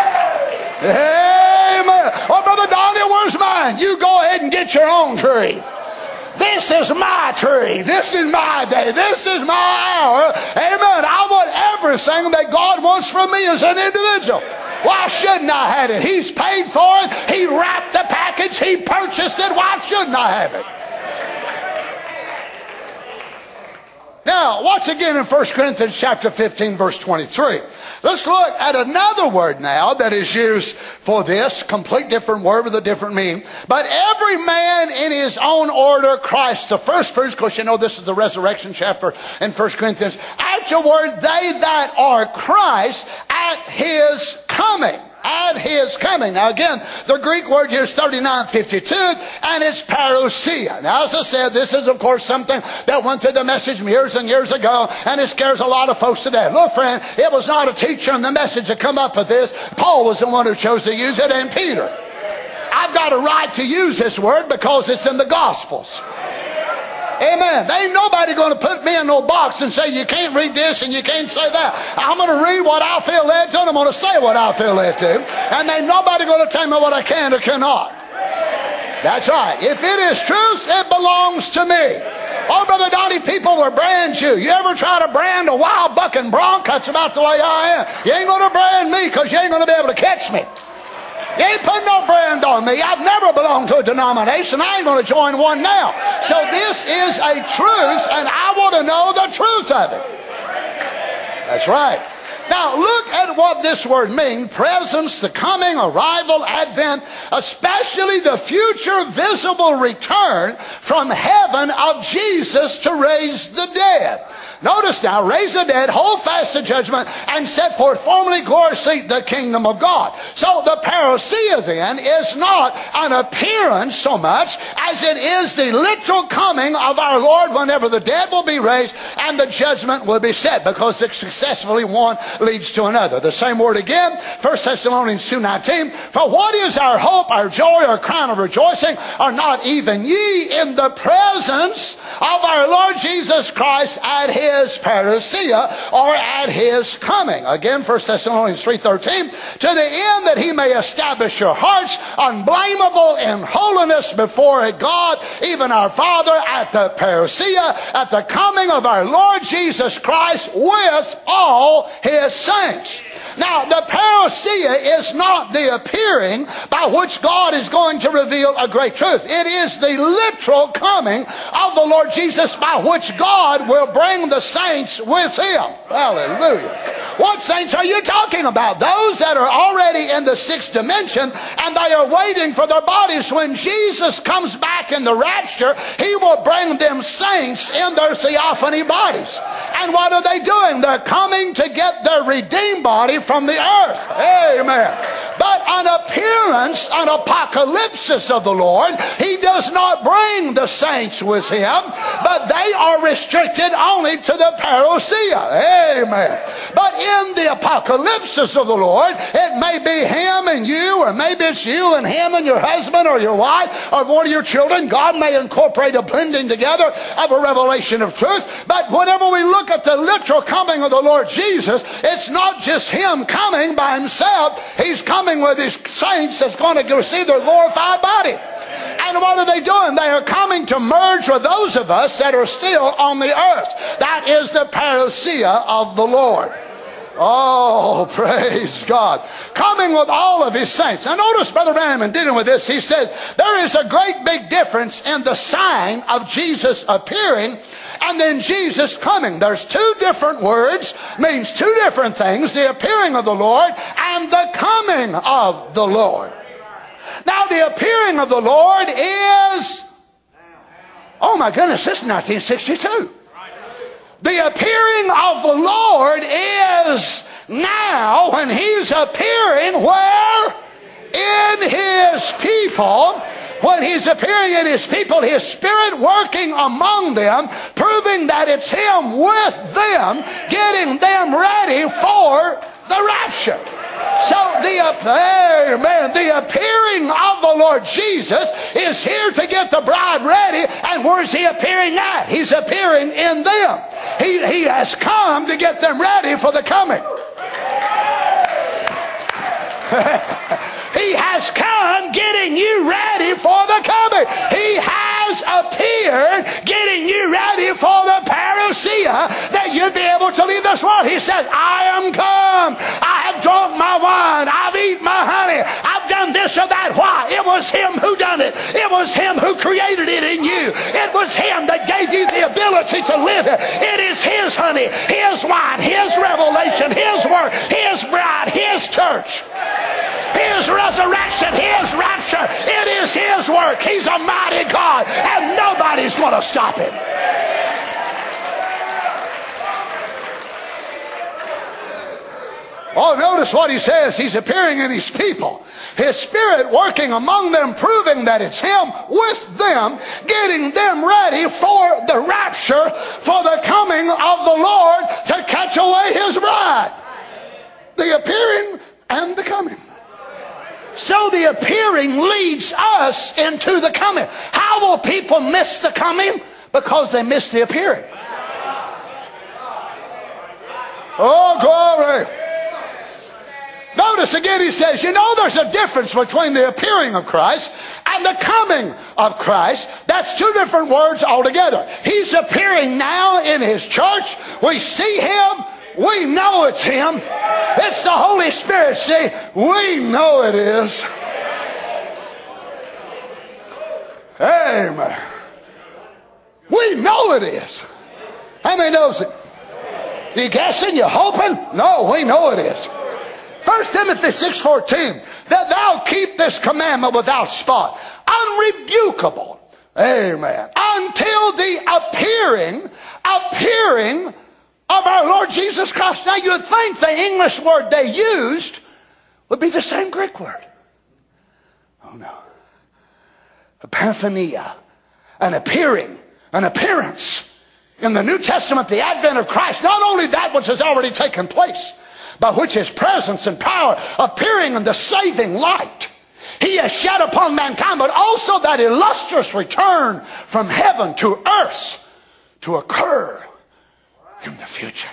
Amen. Oh, Brother Donnie, where's mine? You go ahead and get your own tree. This is my tree. This is my day. This is my hour. Amen. I want everything that God wants from me as an individual. Why shouldn't I have it? He's paid for it. He wrapped the package. He purchased it. Why shouldn't I have it? Now, once again in 1 Corinthians chapter 15, verse 23. Let's look at another word now that is used for this, complete different word with a different meaning. But every man in his own order, Christ the first fruits. Of course, you know this is the resurrection chapter in 1 Corinthians. At your word, they that are Christ at his coming. At his coming. Now again, the Greek word here is 3952, and it's parousia. Now as I said, this is of course something that went through the message years and years ago, and it scares a lot of folks today. Look friend, it was not a teacher in the message that come up with this. Paul was the one who chose to use it, and Peter. I've got a right to use this word because it's in the Gospels. Amen. There ain't nobody going to put me in no box and say you can't read this and you can't say that. I'm going to read what I feel led to, and I'm going to say what I feel led to. And ain't nobody going to tell me what I can or cannot. That's right. If it is truth, it belongs to me. Oh, Brother Donnie, people will brand you. You ever try to brand a wild bucking bronc? That's about the way I am. You ain't going to brand me because you ain't going to be able to catch me. You ain't putting no brand on me. I've never belonged to a denomination. I ain't going to join one now. So this is a truth, and I want to know the truth of it. That's right. Now look at what this word means. Presence, the coming, arrival, advent, especially the future visible return from heaven of Jesus to raise the dead. Notice now, raise the dead, hold fast the judgment, and set forth formerly gloriously the kingdom of God. So the parousia then is not an appearance so much as it is the literal coming of our Lord whenever the dead will be raised and the judgment will be set, because it successfully one leads to another. The same word again, 1 Thessalonians 2:19. For what is our hope, our joy, our crown of rejoicing? Are not even ye in the presence of our Lord Jesus Christ at his parousia, or at his coming? Again, 1 Thessalonians 3:13. To the end that he may establish your hearts unblameable in holiness before God, even our Father, at the parousia, at the coming of our Lord Jesus Christ with all his saints. Now, the parousia is not the appearing by which God is going to reveal a great truth. It is the literal coming of the Lord Jesus by which God will bring the saints with him. Hallelujah. What saints are you talking about? Those that are already in the sixth dimension, and they are waiting for their bodies. When Jesus comes back in the rapture, he will bring them saints in their theophany bodies. And what are they doing? They're coming to get their redeemed body from the earth. Amen. But an appearance, an apocalypsis of the Lord, he does not bring the saints with him, but they are restricted only to the parousia. Amen. But in the apocalypsis of the Lord, it may be him and you, or maybe it's you and him and your husband or your wife or one of your children. God may incorporate a blending together of a revelation of truth. But whenever we look at the literal coming of the Lord Jesus, it's not just him coming by himself. He's coming with his saints that's going to receive their glorified body. And what are they doing? They are coming to merge with those of us that are still on the earth. That is the parousia of the Lord. Oh, praise God. Coming with all of his saints. Now notice Brother Branham in dealing with this, he says, there is a great big difference in the sign of Jesus appearing and then Jesus coming. There's two different words, means two different things, the appearing of the Lord and the coming of the Lord. Now the appearing of the Lord is, oh my goodness, this is 1962. The appearing of the Lord is now when he's appearing where? In his people. When he's appearing in his people, his Spirit working among them, proving that it's him with them, getting them ready for the rapture. So the appearing of the Lord Jesus is here to get the bride ready. And where's he appearing at? He's appearing in them. He has come to get them ready for the coming. He has come getting you ready for the coming. He has appeared getting you ready for the parousia, that you'd be able to leave this world. He says, I am come. I have drunk my wine. I've eaten my honey. I've done this or that. Why? It was him who done it. It was him who created it in you. It was him that gave you the ability to live it. It is his honey, his wine, his revelation, his word, his bride, his church. His resurrection, his rapture, it is his work. He's a mighty God, and nobody's going to stop him. Oh, notice what he says. He's appearing in his people. His Spirit working among them, proving that it's him with them, getting them ready for the rapture, for the coming of the Lord to catch away his bride. The appearing and the coming. So the appearing leads us into the coming. How will people miss the coming? Because they miss the appearing. Oh, glory. Notice again he says, you know there's a difference between the appearing of Christ and the coming of Christ. That's two different words altogether. He's appearing now in his church. We see him. We know it's him. It's the Holy Spirit. See, we know it is. Amen. We know it is. How many knows it? You guessing? You hoping? No, we know it is. 1 Timothy 6:14, that thou keep this commandment without spot, unrebukable. Amen. Until the appearing of our Lord Jesus Christ. Now you'd think the English word they used would be the same Greek word. Oh no. Epiphania, an appearing, an appearance. In the New Testament, the advent of Christ, not only that which has already taken place, but which his presence and power appearing in the saving light he has shed upon mankind, but also that illustrious return from heaven to earth to occur in the future.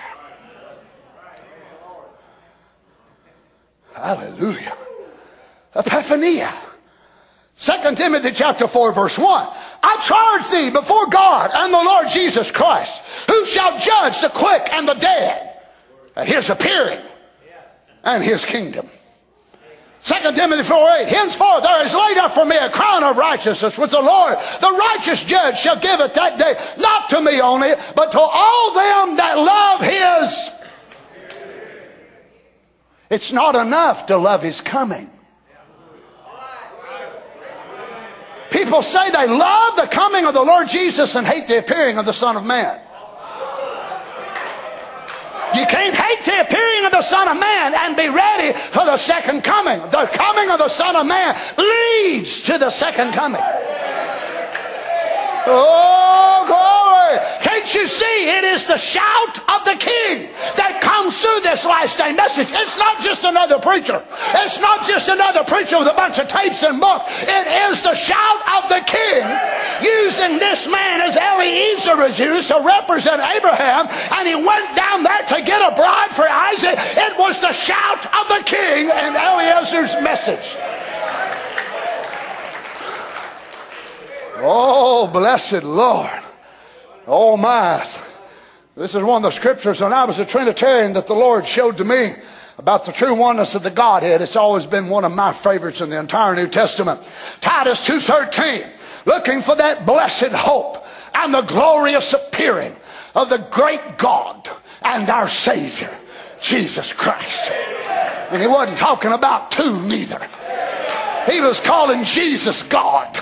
Hallelujah. Epiphania. 2 Timothy chapter 4 verse 1. I charge thee before God and the Lord Jesus Christ, who shall judge the quick and the dead at his appearing and his kingdom. 2 Timothy 4:8. Henceforth there is laid up for me a crown of righteousness, which the Lord, the righteous judge, shall give at that day, not to me only, but to all them that love his. It's not enough to love his coming. People say they love the coming of the Lord Jesus and hate the appearing of the Son of Man. You can't hate the appearing of the Son of Man and be ready for the second coming. The coming of the Son of Man leads to the second coming. Oh, glory. Can't you see? It is the shout of the King that comes through this last day message. It's not just another preacher. It's not just another preacher with a bunch of tapes and books. It is the shout of the King, using this man as Eliezer was used to represent Abraham, and he went down there to get a bride for Isaac. It was the shout of the King and Eliezer's message. Oh, blessed Lord. Oh, my. This is one of the scriptures when I was a Trinitarian that the Lord showed to me about the true oneness of the Godhead. It's always been one of my favorites in the entire New Testament. Titus 2:13, looking for that blessed hope and the glorious appearing of the great God and our Savior, Jesus Christ. And he wasn't talking about two neither. He was calling Jesus God.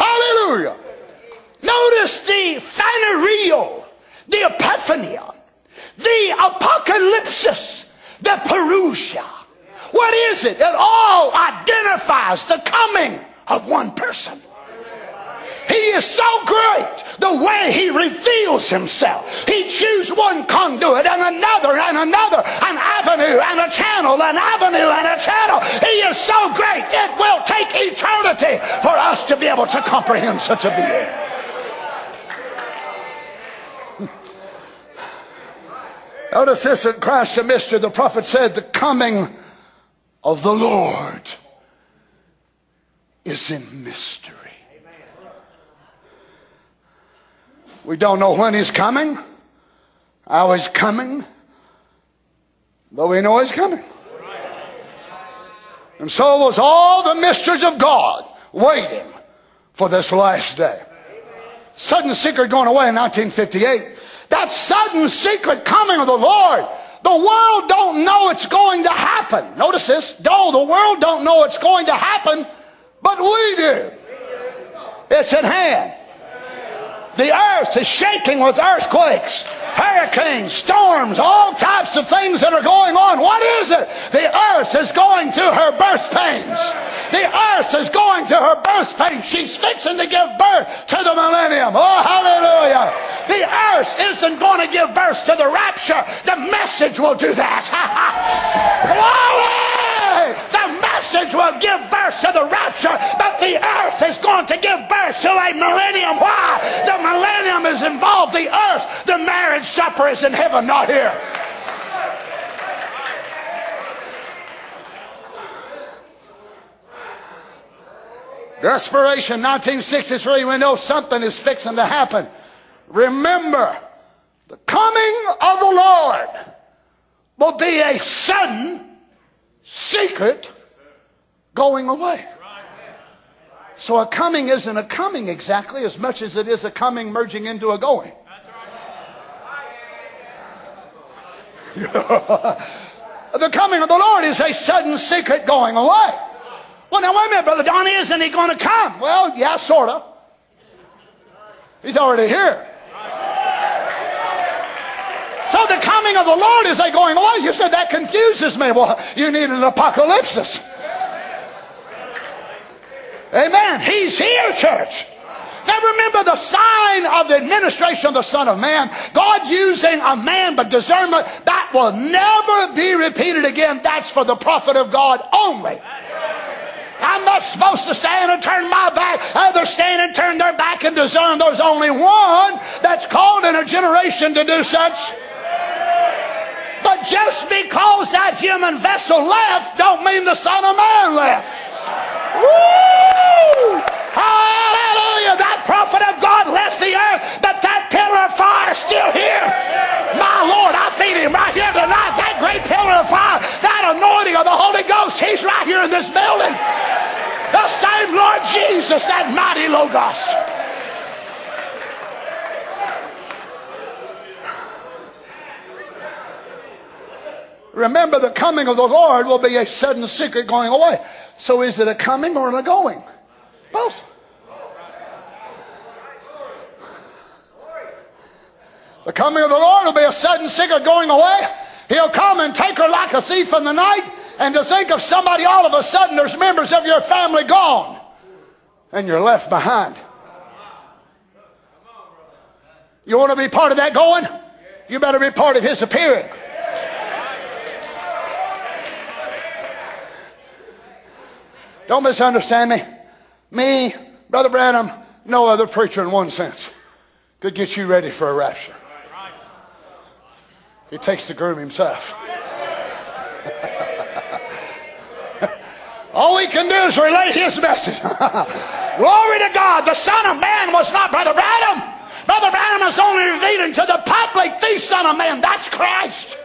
Hallelujah. Notice the phanerio, the epiphania. The apocalypsis, the parousia. What is it? It all identifies the coming of one person. He is so great the way he reveals himself. He chooses one conduit and another, an avenue and a channel, an avenue and a channel. He is so great it will take eternity for us to be able to comprehend such a being. Notice this in Christ the mystery. The prophet said the coming of the Lord is in mystery. We don't know when he's coming, how he's coming, but we know he's coming. And so was all the mysteries of God waiting for this last day. Sudden secret going away in 1958. That sudden secret coming of the Lord. The world don't know it's going to happen. Notice this. No, the world don't know it's going to happen, but we do. It's at hand. The earth is shaking with earthquakes, hurricanes, storms, all types of things that are going on. What is it? The earth is going to her birth pains. The earth is going to her birth pains. She's fixing to give birth to the millennium. Oh, hallelujah. The earth isn't going to give birth to the rapture. The message will do that. Glory! The message will give birth to the rapture, but the earth is going to give birth to a millennium. Why? The millennium is involved. The earth, the marriage supper is in heaven, not here. Desperation, 1963, we know something is fixing to happen. Remember, the coming of the Lord will be a sudden, secret going away. So a coming isn't a coming exactly as much as it is a coming merging into a going. The coming of the Lord is a sudden, secret going away. Well, now wait a minute, Brother Donnie, isn't he going to come? Well, yeah, sort of. He's already here. So the coming of the Lord is a going away. You said that confuses me. Well, you need an apocalypsis. Amen. He's here, church. Now remember the sign of the administration of the Son of Man. God using a man, but discernment, that will never be repeated again. That's for the prophet of God only. I'm not supposed to stand and turn my back. Others stand and turn their back and discern. There's only one that's called in a generation to do such. But just because that human vessel left don't mean the Son of Man left. Woo! Hallelujah! That prophet of God left the earth, but that pillar of fire is still here. My Lord, I feel him right here tonight. That great pillar of fire, that anointing of the Holy Ghost, he's right here in this building. The same Lord Jesus, that mighty Logos. Remember, the coming of the Lord will be a sudden, secret going away. So is it a coming or a going? Both. The coming of the Lord will be a sudden, secret going away. He'll come and take her like a thief in the night. And to think of somebody, all of a sudden there's members of your family gone. And you're left behind. You want to be part of that going? You better be part of his appearing. Don't misunderstand me. Me, Brother Branham, no other preacher in one sense could get you ready for a rapture. He takes the groom himself. All he can do is relay his message. Glory to God. The Son of Man was not Brother Branham. Brother Branham is only revealing to the public the Son of Man. That's Christ.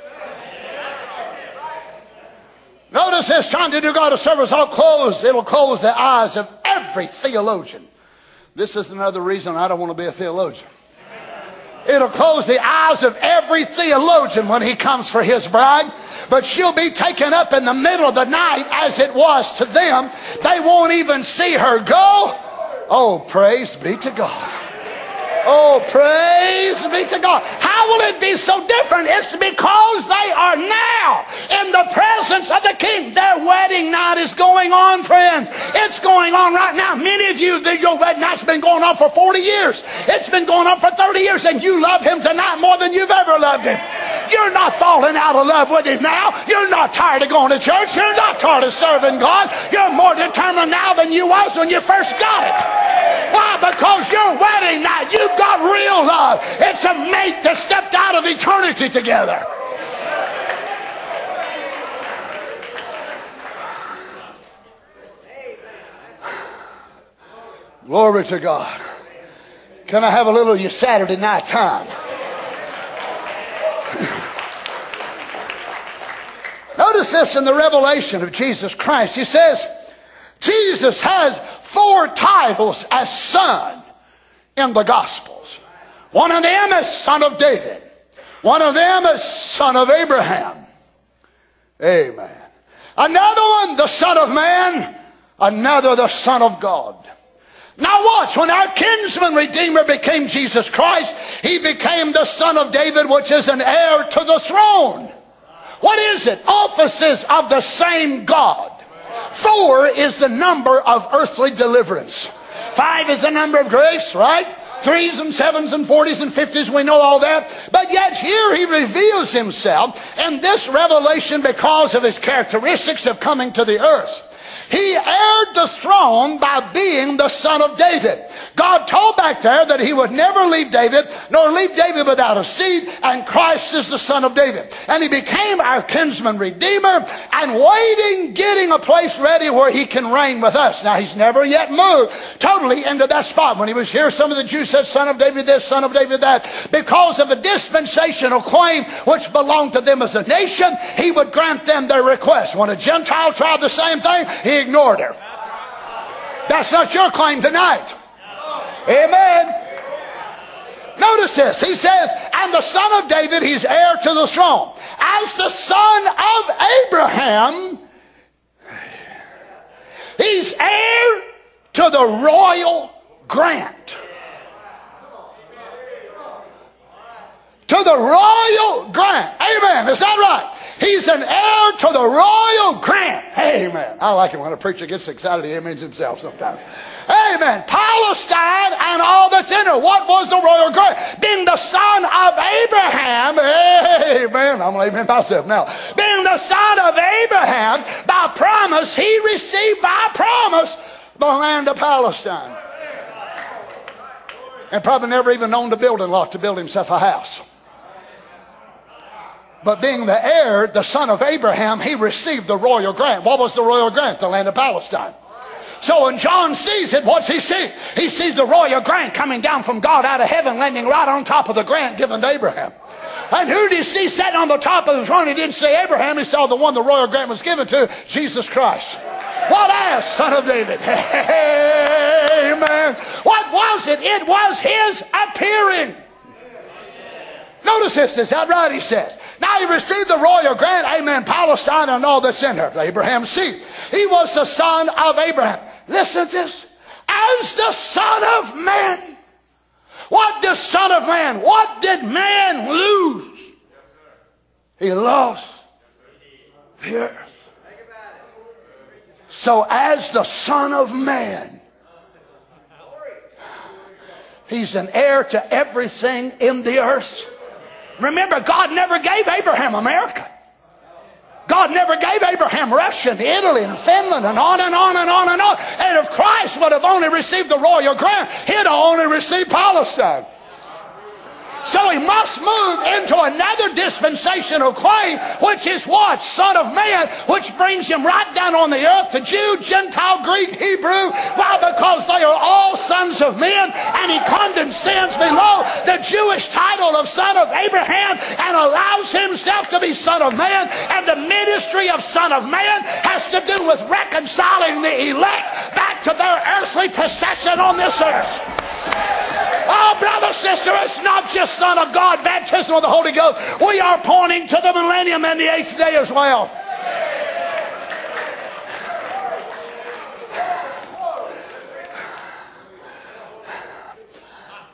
Notice this, trying to do God a service, it'll close the eyes of every theologian. This is another reason I don't want to be a theologian. It'll close the eyes of every theologian when he comes for his bride. But she'll be taken up in the middle of the night as it was to them. They won't even see her go. Oh, praise be to God. Oh, praise be to God. How will it be so different? It's because they are now in the presence of the King. Their wedding night is going on, friends. It's going on right now. Many of you, your wedding night's been going on for 40 years. It's been going on for 30 years, and you love him tonight more than you've ever loved him. You're not falling out of love with him now. You're not tired of going to church. You're not tired of serving God. You're more determined now than you was when you first got it. Why? Because your wedding night, you've got real love. It's a mate that stepped out of eternity together. Glory to God. Can I have a little of your Saturday night time? Notice this in the revelation of Jesus Christ. He says, Jesus has 4 titles as son in the Gospels. One of them is son of David. One of them is son of Abraham. Amen. Another one, the son of man. Another, the son of God. Now watch, when our kinsman redeemer became Jesus Christ, he became the son of David, which is an heir to the throne. What is it? Offices of the same God. 4 is the number of earthly deliverance. 5 is the number of grace, right? 3s and 7s and 40s and 50s, we know all that. But yet here he reveals himself in this revelation because of his characteristics of coming to the earth. He heired the throne by being the son of David. God told back there that he would never leave David, nor leave David without a seed, and Christ is the son of David. And he became our kinsman redeemer, and waiting, getting a place ready where he can reign with us. Now, he's never yet moved totally into that spot. When he was here, some of the Jews said, son of David this, son of David that. Because of a dispensational claim which belonged to them as a nation, he would grant them their request. When a Gentile tried the same thing, he ignored her. That's not your claim tonight. Amen. Notice this. He says, and the son of David, he's heir to the throne. As the son of Abraham, he's heir to the royal grant. To the royal grant. Amen. Is that right? He's an heir to the royal grant. Amen. I like it when a preacher gets excited. He amens himself sometimes. Amen. Palestine and all that's in her. What was the royal grant? Being the son of Abraham. Amen. I'm going to amen myself now. Being the son of Abraham, by promise, he received by promise the land of Palestine. And probably never even owned a building lot to build himself a house. But being the heir, the son of Abraham, he received the royal grant. What was the royal grant? The land of Palestine. So when John sees it, what's he see? He sees the royal grant coming down from God out of heaven, landing right on top of the grant given to Abraham. And who did he see sitting on the top of the throne? He didn't say Abraham. He saw the one the royal grant was given to, Jesus Christ. What as? Son of David. Amen. What was it? It was his appearing. Notice this. Is that right? He says. Now he received the royal grant, amen, Palestine and all that's in her, Abraham's seed. He was the son of Abraham. Listen to this. As the son of man. What does son of man? What did man lose? He lost the earth. So as the son of man, he's an heir to everything in the earth. Remember, God never gave Abraham America. God never gave Abraham Russia and Italy and Finland and on and on and on and on. And if Christ would have only received the royal grant, he'd have only received Palestine. So he must move into another dispensational claim, which is what? Son of man, which brings him right down on the earth to Jew, Gentile, Greek, Hebrew. Why? Because they are all sons of men, and he condescends below the Jewish title of son of Abraham and allows himself to be son of man. And the ministry of son of man has to do with reconciling the elect back to their earthly possession on this earth. Oh, brother, sister, it's not just Son of God, baptism of the Holy Ghost. We are pointing to the millennium and the 8th day as well.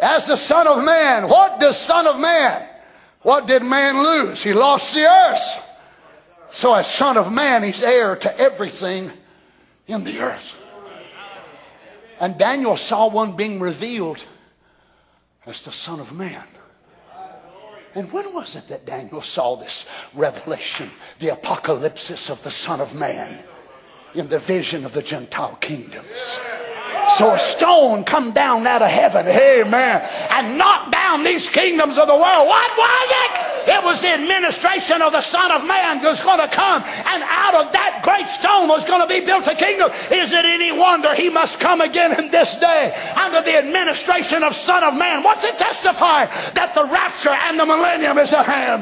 as the Son of Man. What does Son of Man? What did man lose? He lost the earth. So as Son of Man, he's heir to everything in the earth. And Daniel saw one being revealed as the Son of Man. And when was it that Daniel saw this revelation, the apocalypse of the Son of Man in the vision of the Gentile kingdoms? So a stone come down out of heaven, amen, and knock down these kingdoms of the world. What was it? It was the administration of the Son of Man was going to come, and out of that great stone was going to be built a kingdom. Is it any wonder he must come again in this day under the administration of Son of Man? What's it testify? That the rapture and the millennium is at hand.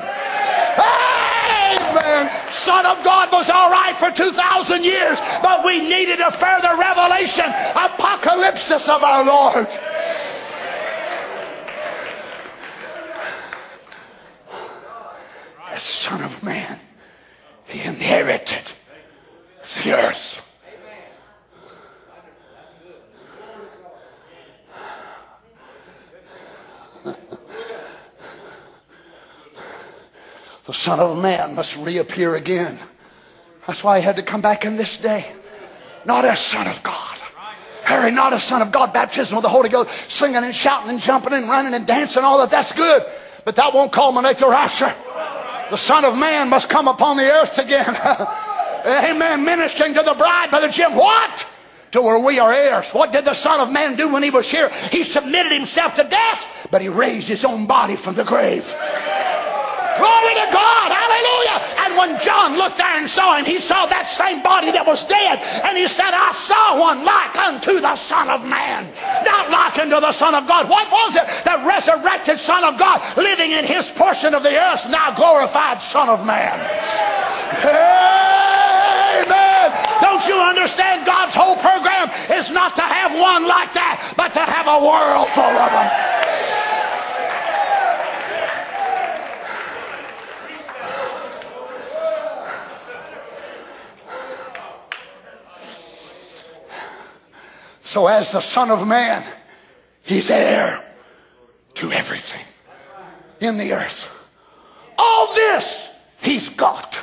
Amen. Son of God was all right for 2,000 years, but we needed a further revelation, apocalypse of our Lord. As Son of Man, he inherited the earth. The Son of Man must reappear again. That's why he had to come back in this day. Not as Son of God. Harry, not as Son of God, baptism with the Holy Ghost, singing and shouting and jumping and running and dancing, all that. That's good. But that won't culminate the rapture. The Son of Man must come upon the earth again. Amen. Ministering to the bride, Brother Jim. What? To where we are heirs. What did the Son of Man do when he was here? He submitted himself to death, but he raised his own body from the grave. Glory to God. Hallelujah. And when John looked there and saw him, he saw that same body that was dead. And he said, I saw one like unto the Son of Man. Not like unto the Son of God. What was it? The resurrected Son of God living in his portion of the earth, now glorified Son of Man. Amen. Don't you understand? God's whole program is not to have one like that, but to have a world full of them. So as the Son of Man, he's heir to everything in the earth. All this he's got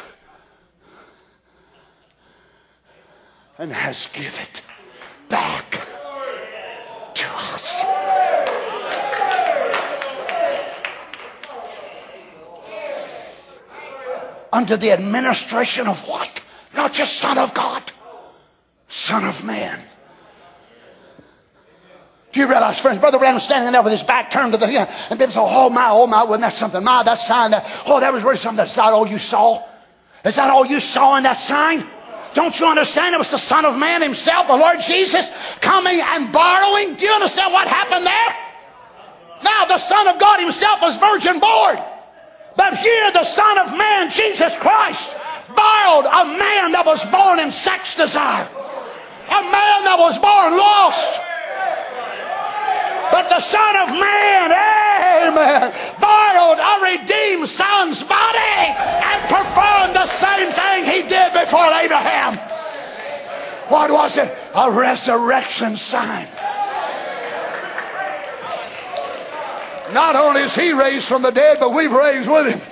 and has given it back to us. Under the administration of what? Not just Son of God, Son of Man. Do you realize, friends, Brother Branham standing there with his back turned to the, and people say, oh my, wasn't that something? My, that sign, that was really something. Is that all you saw? Is that all you saw in that sign? Don't you understand? It was the Son of Man himself, the Lord Jesus, coming and borrowing. Do you understand what happened there? Now, the Son of God himself was virgin born. But here, the Son of Man, Jesus Christ, borrowed a man that was born in sex desire. A man that was born lost. But the Son of Man, amen, borrowed a redeemed son's body and performed the same thing he did before Abraham. What was it? A resurrection sign. Not only is he raised from the dead, but we've raised with him.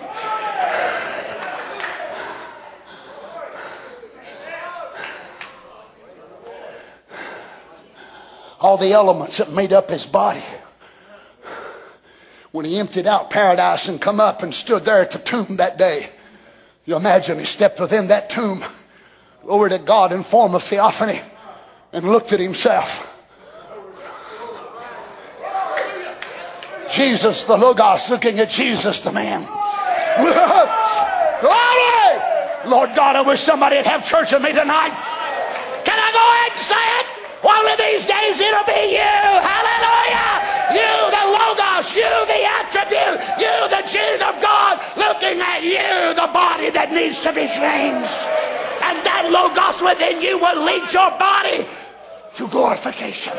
All the elements that made up his body. When he emptied out paradise and come up and stood there at the tomb that day, you imagine he stepped within that tomb, over to God in form of theophany, and looked at himself. Jesus, the Logos, looking at Jesus, the man. Glory! Lord God, I wish somebody would have church with me tonight. Can I go ahead and say it? One of these days it'll be you. Hallelujah. You, the Logos. You, the attribute. You, the gene of God. Looking at you, the body that needs to be changed. And that Logos within you will lead your body to glorification.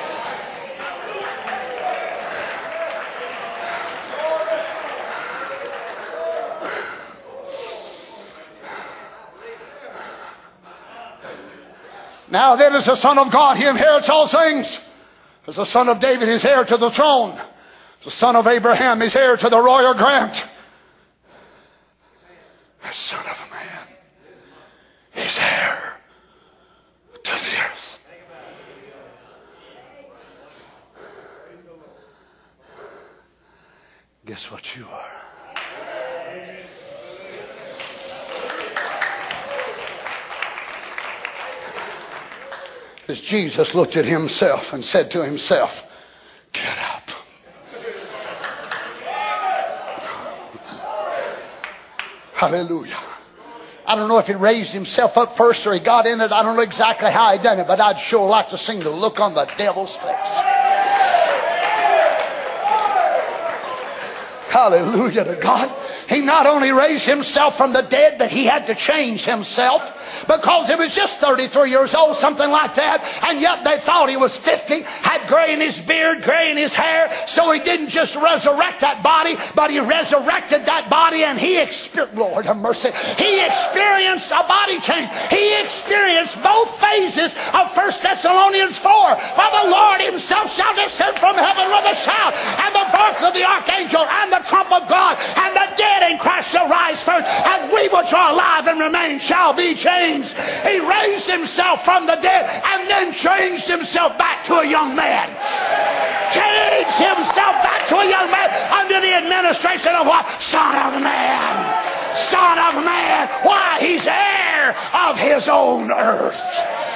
Now then, as the Son of God, he inherits all things. As the Son of David, he's heir to the throne. The son of Abraham is heir to the royal grant. The Son of Man is heir to the earth. Guess what you are? As Jesus looked at himself and said to himself, get up. Hallelujah. I don't know if he raised himself up first or he got in it. I don't know exactly how he done it, but I'd sure like to see the look on the devil's face. Hallelujah to God. He not only raised himself from the dead, but he had to change himself. Because he was just 33 years old, something like that, and yet they thought he was 50, had gray in his beard, gray in his hair, so he didn't just resurrect that body, but he resurrected that body, and he experienced, Lord have mercy, he experienced a body change. He experienced both phases of 1 Thessalonians 4. For the Lord himself shall descend from heaven with a shout, and the voice of the archangel, and the trump of God, and the dead in Christ shall rise first, and we which are alive and remain shall be changed. He raised himself from the dead and then changed himself back to a young man. Changed himself back to a young man under the administration of what? Son of Man. Son of Man. Why? He's heir of his own earth.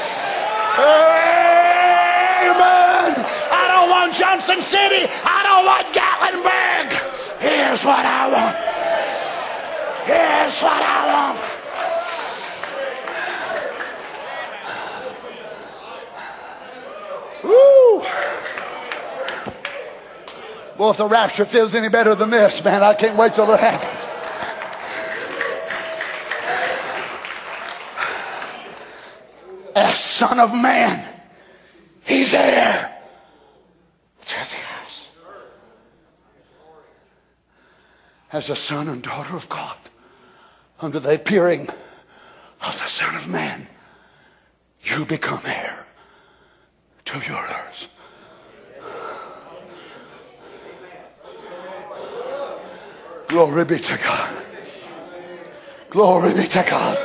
Amen. I don't want Johnson City. I don't want Gatlinburg. Here's what I want. Here's what I want. Woo! Well, if the rapture feels any better than this, man, I can't wait till it happens. As Son of Man, he's heir to the earth. As a son and daughter of God, under the appearing of the Son of Man, you become heir to your earth. Glory be to God. Glory be to God.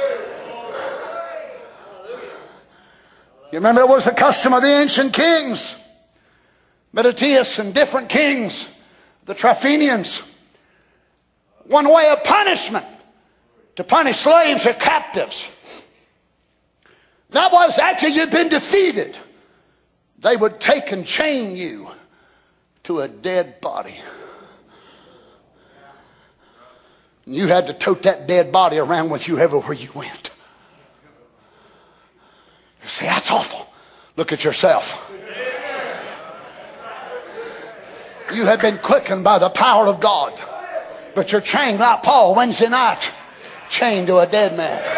You remember it was the custom of the ancient kings, Meditius and different kings, the Tryphenians. One way of punishment to punish slaves or captives. That was after you'd been defeated. They would take and chain you to a dead body. You had to tote that dead body around with you everywhere you went. You say, that's awful. Look at yourself. You have been quickened by the power of God. But you're chained like Paul Wednesday night. Chained to a dead man.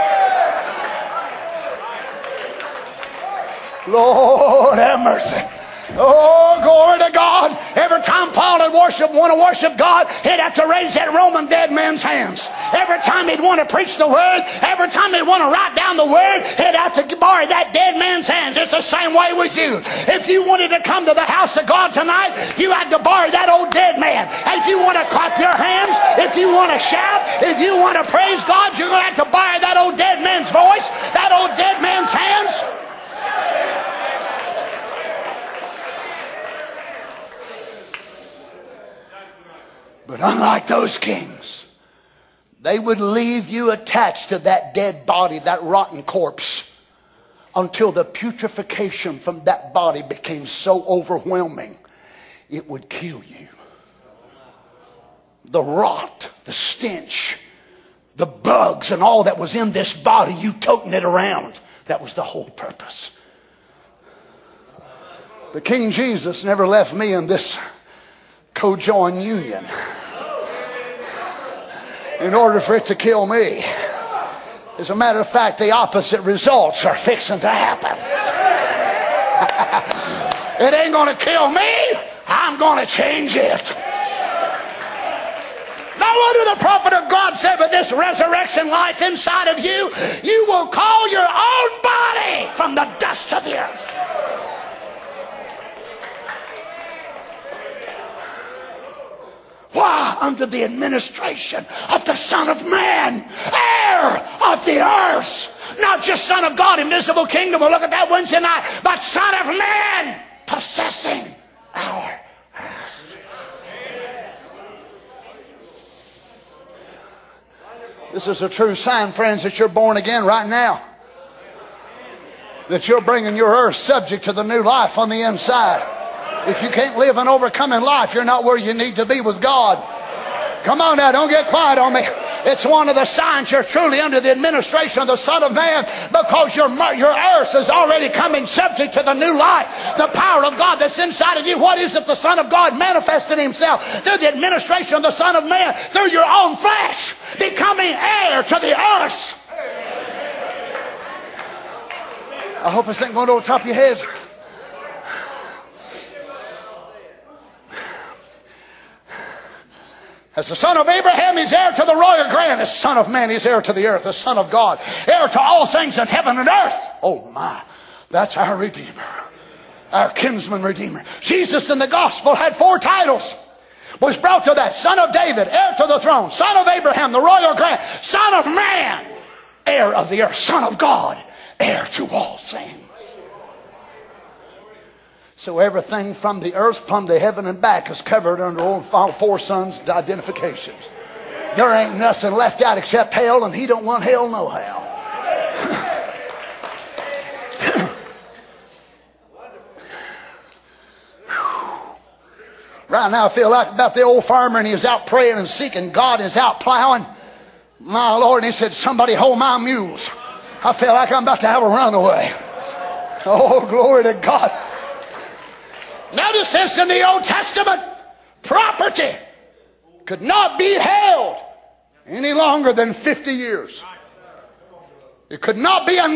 Lord have mercy. Oh, glory to God. Every time Paul would want to worship God, he'd have to raise that Roman dead man's hands. Every time he'd want to preach the word, every time he'd want to write down the word, he'd have to borrow that dead man's hands. It's the same way with you. If you wanted to come to the house of God tonight, you had to borrow that old dead man. If you want to clap your hands, if you want to shout, if you want to praise God, you're going to have to borrow that old dead man's voice, that old dead man's hands. But unlike those kings, they would leave you attached to that dead body, that rotten corpse, until the putrefaction from that body became so overwhelming, it would kill you. The rot, the stench, the bugs and all that was in this body, you toting it around. That was the whole purpose. But King Jesus never left me in this co-join union in order for it to kill me. As a matter of fact, the opposite results are fixing to happen. It ain't going to kill me. I'm going to change it. Now what did the prophet of God say? With this resurrection life inside of you, you will call your own body from the dust of the earth. Why? Under the administration of the Son of Man, heir of the earth. Not just Son of God, invisible kingdom. We'll look at that Wednesday night. But Son of Man, possessing our earth. This is a true sign, friends, that you're born again right now. That you're bringing your earth subject to the new life on the inside. If you can't live an overcoming life, you're not where you need to be with God. Come on now, don't get quiet on me. It's one of the signs you're truly under the administration of the Son of Man, because your earth is already coming subject to the new life, the power of God that's inside of you. What is it? The Son of God manifested himself through the administration of the Son of Man, through your own flesh, becoming heir to the earth. I hope this ain't going over the top of your heads. As the son of Abraham, he's heir to the royal grant. As son of man, he's heir to the earth. The Son of God, heir to all things in heaven and earth. Oh my, that's our Redeemer, our kinsman Redeemer. Jesus in the gospel had 4 titles. Was brought to that: Son of David, heir to the throne; Son of Abraham, the royal grant; Son of Man, heir of the earth; Son of God, heir to all things. So everything from the earth plumb to heaven and back is covered under all 4 sons' identifications. There ain't nothing left out except hell, and he don't want hell no how. Right now I feel like about the old farmer, and he was out praying and seeking God, and he's out plowing. My Lord, and he said, "Somebody hold my mules." I feel like I'm about to have a runaway. Oh, glory to God. Notice this in the Old Testament. Property could not be held any longer than 50 years. It could not be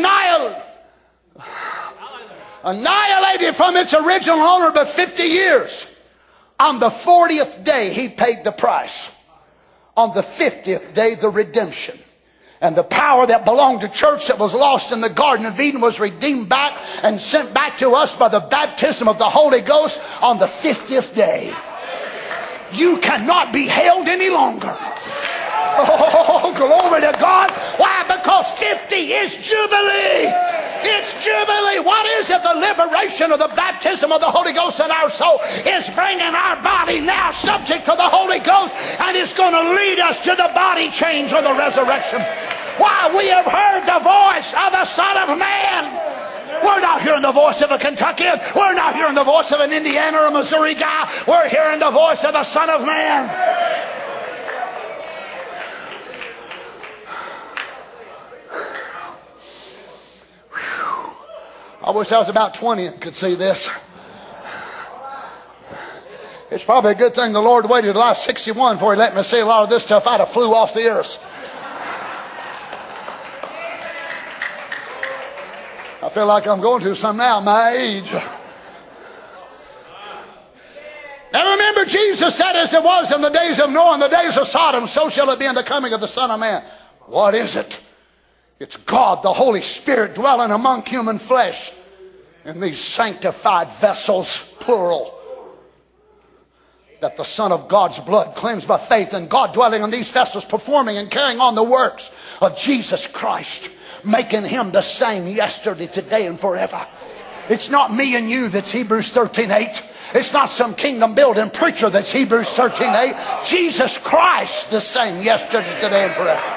annihilated from its original owner but 50 years. On the 40th day, he paid the price. On the 50th day, the redemption. And the power that belonged to church that was lost in the Garden of Eden was redeemed back and sent back to us by the baptism of the Holy Ghost on the 50th day. You cannot be held any longer. Oh, glory to God. Why? Because 50 is Jubilee. It's Jubilee. What is it? The liberation of the baptism of the Holy Ghost in our soul is bringing our body now subject to the Holy Ghost, and it's going to lead us to the body change of the resurrection. Why? We have heard the voice of the Son of Man. We're not hearing the voice of a Kentuckian. We're not hearing the voice of an Indiana or Missouri guy. We're hearing the voice of the Son of Man. I wish I was about 20 and could see this. It's probably a good thing the Lord waited till I was 61 before he let me see a lot of this stuff. I'd have flew off the earth. I feel like I'm going through some now, my age. Now remember, Jesus said, as it was in the days of Noah and the days of Sodom, so shall it be in the coming of the Son of Man. What is it? It's God, the Holy Spirit, dwelling among human flesh in these sanctified vessels, plural, that the Son of God's blood cleansed by faith, and God dwelling in these vessels, performing and carrying on the works of Jesus Christ, making him the same yesterday, today, and forever. It's not me and you that's Hebrews 13:8. It's not some kingdom building preacher that's Hebrews 13:8. Jesus Christ, the same yesterday, today, and forever.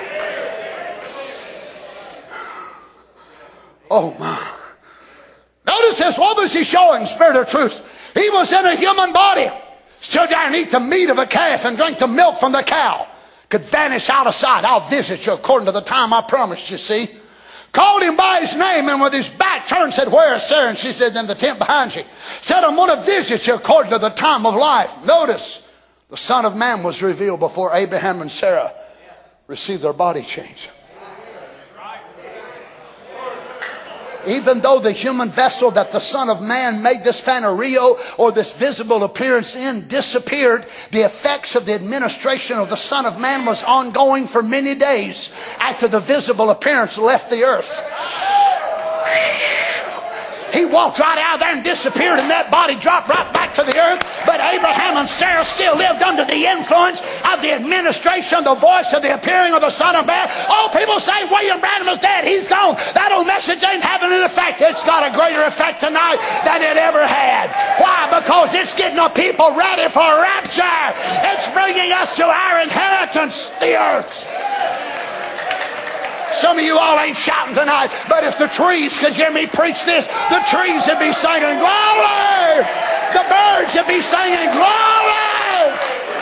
Oh my. Notice this. What was he showing? Spirit of truth. He was in a human body. Stood there and eat the meat of a calf and drank the milk from the cow. Could vanish out of sight. I'll visit you according to the time I promised you, see. Called him by his name, and with his back turned said, "Where is Sarah?" And she said, "In the tent behind you." Said, "I'm going to visit you according to the time of life." Notice, the Son of Man was revealed before Abraham and Sarah received their body change. Even though the human vessel that the Son of Man made this phanerio, or this visible appearance in, disappeared, the effects of the administration of the Son of Man was ongoing for many days after the visible appearance left the earth. He walked right out there and disappeared, and that body dropped right back to the earth. But Abraham and Sarah still lived under the influence of the administration, the voice of the appearing of the Son of Man. Oh, people say William Branham is dead. He's gone. That old message ain't having an effect. It's got a greater effect tonight than it ever had. Why? Because it's getting the people ready for rapture. It's bringing us to our inheritance, the earth. Some of you all ain't shouting tonight, but if the trees could hear me preach this, the trees would be singing glory. The birds would be singing glory.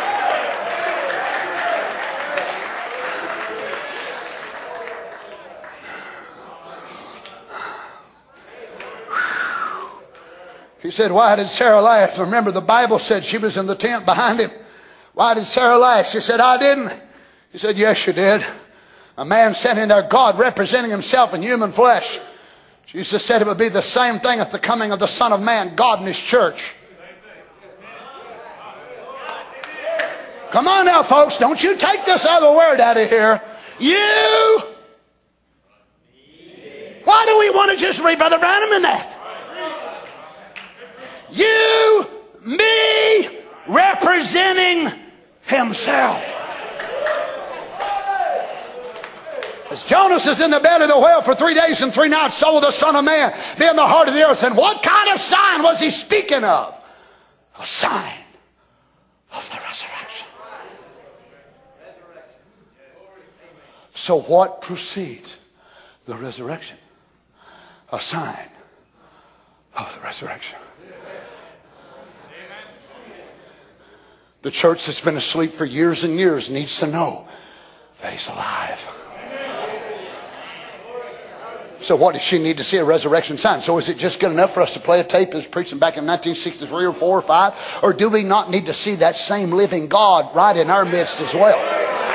He said, why did Sarah laugh? Remember, the Bible said she was in the tent behind him. Why did Sarah laugh? She said, I didn't. He said, yes, you did. A man sent in there, God representing himself in human flesh. Jesus said it would be the same thing at the coming of the Son of Man, God and his church. Come on now, folks. Don't you take this other word out of here. You. Why do we want to just read Brother Branham in that? You, me, representing himself. As Jonas is in the belly of the whale for 3 days and 3 nights, so will the Son of Man be in the heart of the earth. And what kind of sign was he speaking of? A sign of the resurrection. So what precedes the resurrection? A sign of the resurrection. The church that's been asleep for years and years needs to know that he's alive. So what does she need to see? A resurrection sign. So is it just good enough for us to play a tape as preaching back in 1963 or 4 or 5? Or do we not need to see that same living God right in our midst as well?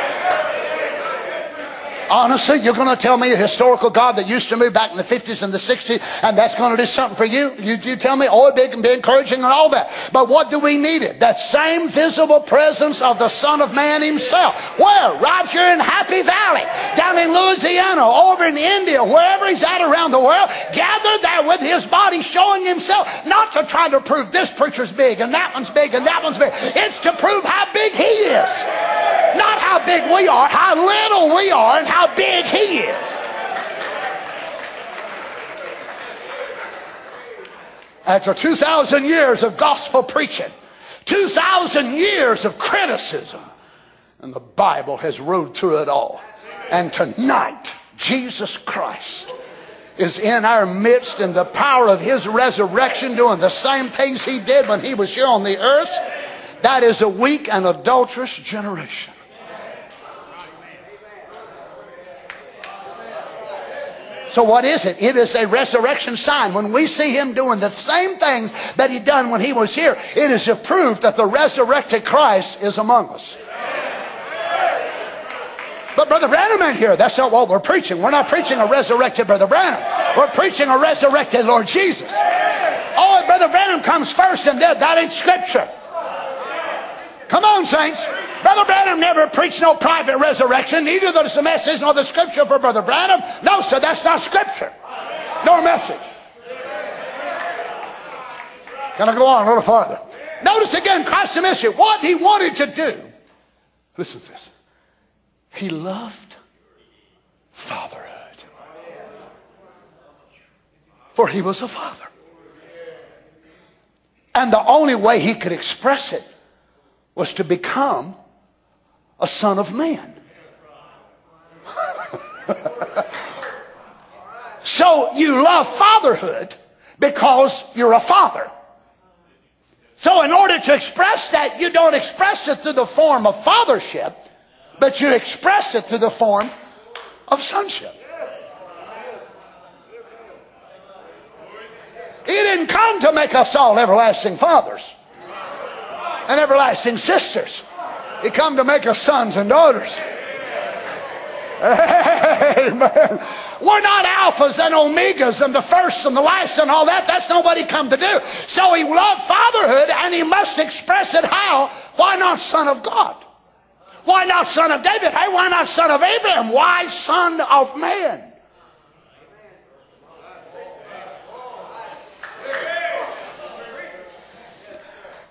Honestly, you're going to tell me a historical God that used to move back in the 50s and the 60s, and that's going to do something for you? You tell me, oh, it can be encouraging and all that. But what do we need it? That same visible presence of the Son of Man himself. Where? Right here in Happy Valley, down in Louisiana, over in India, wherever he's at around the world, gathered there with his body showing himself, not to try to prove this preacher's big and that one's big and that one's big. It's to prove how big he is. Not how big we are, how little we are, and how big he is. After 2,000 years of gospel preaching, 2,000 years of criticism, and the Bible has rode through it all. And tonight, Jesus Christ is in our midst in the power of his resurrection, doing the same things he did when he was here on the earth. That is a weak and adulterous generation. So what is it? It is a resurrection sign. When we see him doing the same things that he done when he was here, it is a proof that the resurrected Christ is among us. But Brother Branham ain't here. That's not what we're preaching. We're not preaching a resurrected Brother Branham. We're preaching a resurrected Lord Jesus. Oh, Brother Branham comes first, and that ain't Scripture. Come on, saints. Brother Branham never preached no private resurrection. Neither does the message nor the Scripture for Brother Branham. No, sir, that's not Scripture. Nor message. Can I go on a little farther? Notice again, Christ's mission. What he wanted to do. Listen to this. He loved fatherhood. For he was a father. And the only way he could express it was to become a son of man. So you love fatherhood because you're a father. So in order to express that, you don't express it through the form of fathership, but you express it through the form of sonship. He didn't come to make us all everlasting fathers and everlasting sisters. He come to make us sons and daughters. Amen. We're not alphas and omegas and the first and the last and all that. That's not what he come to do. So he loved fatherhood, and he must express it how? Why not son of God? Why not son of David? Hey, why not son of Abraham? Why son of man?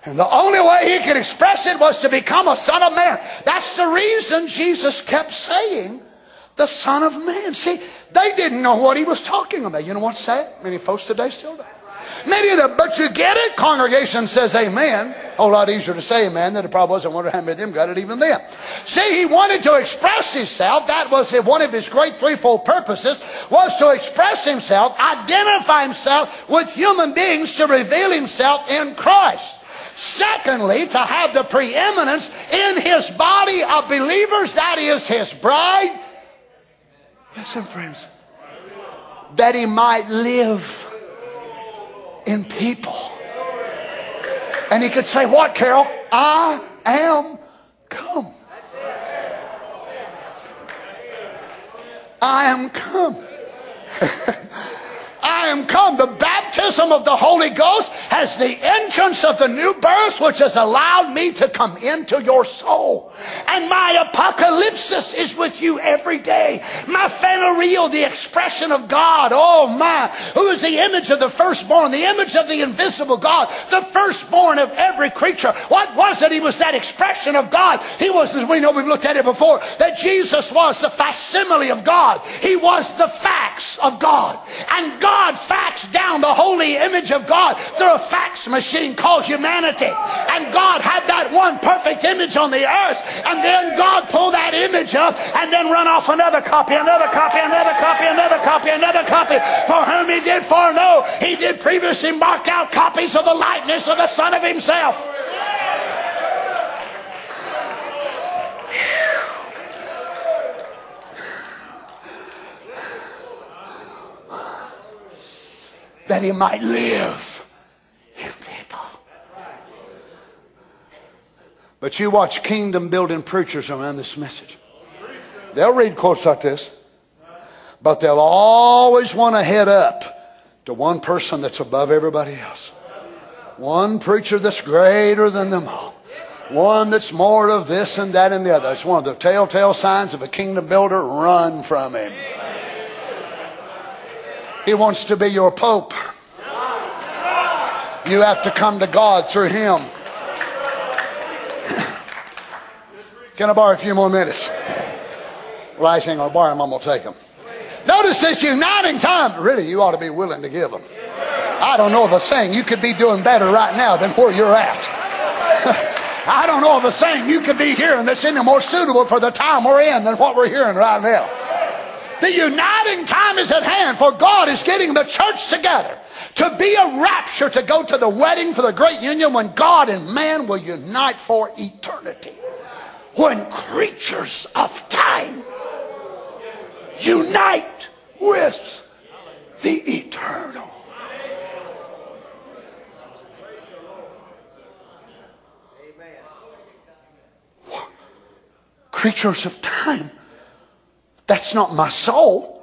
And the only way he could express it was to become a son of man. That's the reason Jesus kept saying the Son of Man. See, they didn't know what he was talking about. You know what's sad? Many folks today still don't. Many of them, but you get it. Congregation says amen. A whole lot easier to say amen than it probably was. I wonder how many of them got it even then. See, he wanted to express himself. That was one of his great threefold purposes, was to express himself, identify himself with human beings, to reveal himself in Christ. Secondly, to have the preeminence in his body of believers, that is his bride. Listen, friends, that he might live in people. And he could say, what, Carol? I am come. I am come. I am come. The baptism of the Holy Ghost has the entrance of the new birth, which has allowed me to come into your soul. And my apocalypsis is with you every day. My phanereo, the expression of God, oh my, who is the image of the firstborn, the image of the invisible God, the firstborn of every creature. What was it? He was that expression of God. He was, as we know, we've looked at it before, that Jesus was the facsimile of God. He was the fax of God. And God faxed down the holy image of God through a fax machine called humanity. And God had that one perfect image on the earth. And then God pulled that image up and then run off another copy, another copy, another copy, another copy, another copy. For whom he did foreknow, he did previously mark out copies of the likeness of the Son of himself. That he might live in people. But you watch kingdom building preachers around this message. They'll read quotes like this, but they'll always want to head up to one person that's above everybody else. One preacher that's greater than them all. One that's more of this and that and the other. It's one of the telltale signs of a kingdom builder. Run from him. He wants to be your pope. You have to come to God through him. Can I borrow a few more minutes? Well, I ain't going to borrow them. I'm going to take them. Notice this uniting time. Really, you ought to be willing to give them. I don't know of a saying you could be doing better right now than where you're at. I don't know of a saying you could be hearing that's any more suitable for the time we're in than what we're hearing right now. The uniting time is at hand, for God is getting the church together to be a rapture, to go to the wedding for the great union when God and man will unite for eternity. When creatures of time unite with the eternal. Creatures of time. That's not my soul.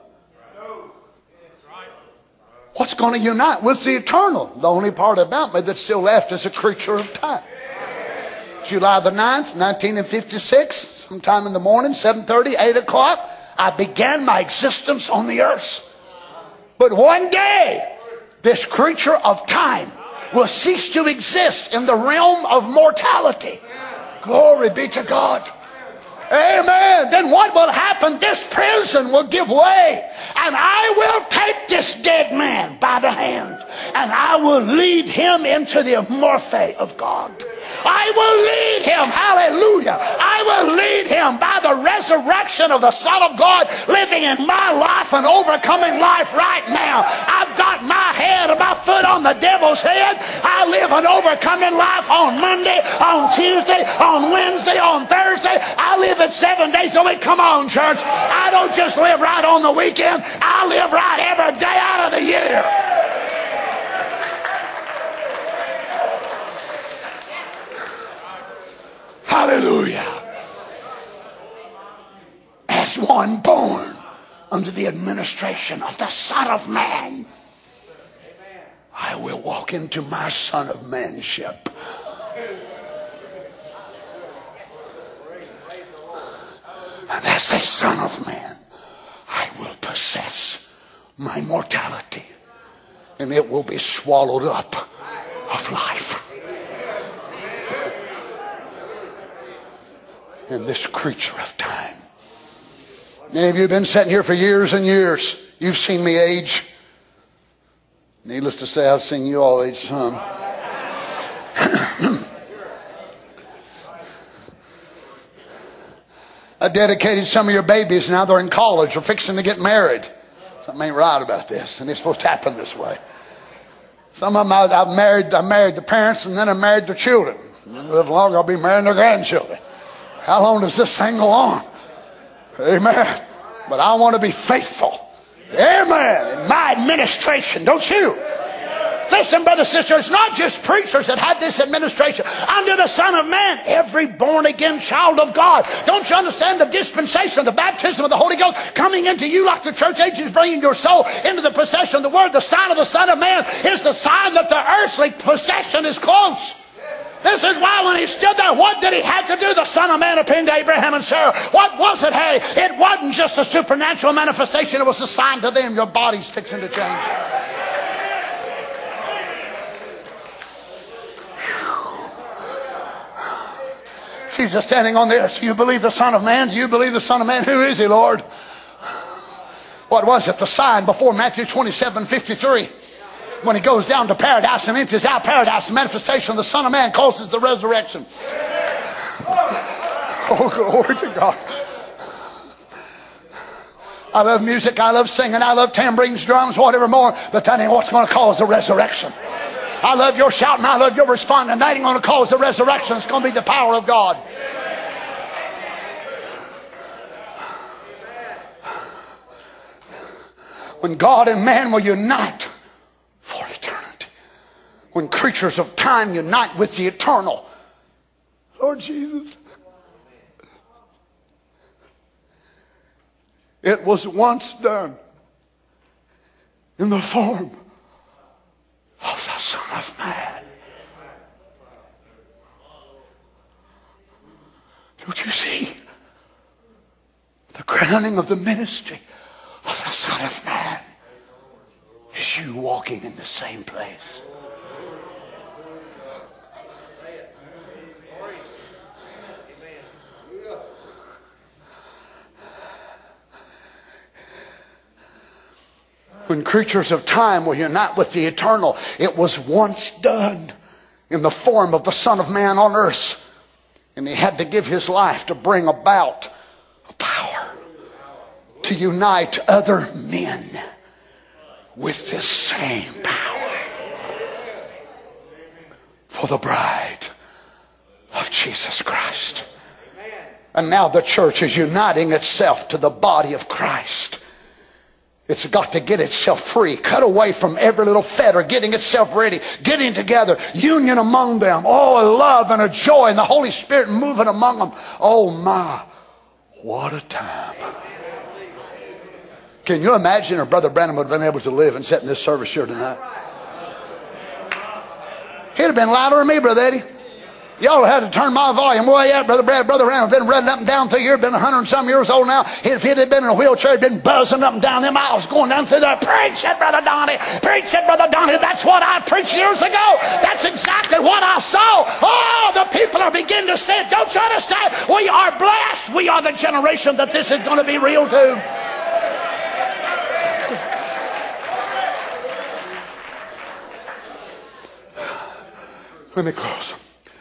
What's going to unite with the eternal? The only part about me that's still left is a creature of time. July the 9th, 1956, sometime in the morning, 7:30, 8 o'clock, I began my existence on the earth. But one day, this creature of time will cease to exist in the realm of mortality. Glory be to God. Amen. Then what will happen? This prison will give way. And I will take this dead man by the hand. And I will lead him into the morphe of God. I will lead him, hallelujah. I will lead him by the resurrection of the Son of God living in my life and overcoming life right now. I've got my head and my foot on the devil's head. I live an overcoming life on Monday, on Tuesday, on Wednesday, on Thursday. I live it 7 days a week. Come on, church. I don't just live right on the weekend. I live right every day out of the year. Hallelujah. As one born under the administration of the Son of Man, I will walk into my Son of Manship. And as a Son of Man, I will possess my mortality, and it will be swallowed up of life. in this creature of time. Many of you have been sitting here for years and years. You've seen me age. Needless to say, I've seen you all age some. I dedicated some of your babies. Now they're in college or fixing to get married. Something ain't right about this, and it's supposed to happen this way. Some of them I married the parents, and then I married their children. Live long, I'll be marrying their grandchildren. How long does this thing go on? Amen. But I want to be faithful. Amen. In my administration, don't you? Listen, brother, sister, it's not just preachers that have this administration. Under the Son of Man, every born-again child of God. Don't you understand the dispensation of the baptism of the Holy Ghost coming into you like the church age is bringing your soul into the possession of the Word? The sign of the Son of Man is the sign that the earthly possession is close. This is why when he stood there, what did he have to do? The Son of Man appearing to Abraham and Sarah. What was it, hey? It wasn't just a supernatural manifestation. It was a sign to them. Your body's fixing to change. Jesus standing on there. Do you believe the Son of Man? Do you believe the Son of Man? Who is he, Lord? What was it? The sign before Matthew 27:53. When he goes down to paradise and empties out paradise, the manifestation of the Son of Man causes the resurrection. Oh, glory to God. I love music, I love singing, I love tambourines, drums, whatever more, but that ain't what's going to cause the resurrection. I love your shouting, I love your responding. That ain't going to cause the resurrection. It's going to be the power of God. When God and man will unite for eternity. When creatures of time unite with the eternal. Lord Jesus. It was once done in the form of the Son of Man. Don't you see? The crowning of the ministry of the Son of Man is you walking in the same place. When creatures of time will unite with the eternal, it was once done in the form of the Son of Man on earth. And he had to give his life to bring about a power to unite other men with this same power for the bride of Jesus Christ. And now the church is uniting itself to the body of Christ. It's got to get itself free, cut away from every little fetter, getting itself ready, getting together, union among them. Oh, a love and a joy and the Holy Spirit moving among them. Oh my, what a time. Can you imagine if Brother Branham would have been able to live and sit in this service here tonight? He'd have been louder than me, Brother Eddie. Y'all had to turn my volume way up. Brother Branham been running up and down through here, been 100 and some years old now. If he'd have been in a wheelchair, he'd been buzzing up and down them aisles, going down through there. Preach it, Brother Donnie. Preach it, Brother Donnie. That's what I preached years ago. That's exactly what I saw. Oh, the people are beginning to say it. Don't you understand? We are blessed. We are the generation that this is going to be real to. Let me close.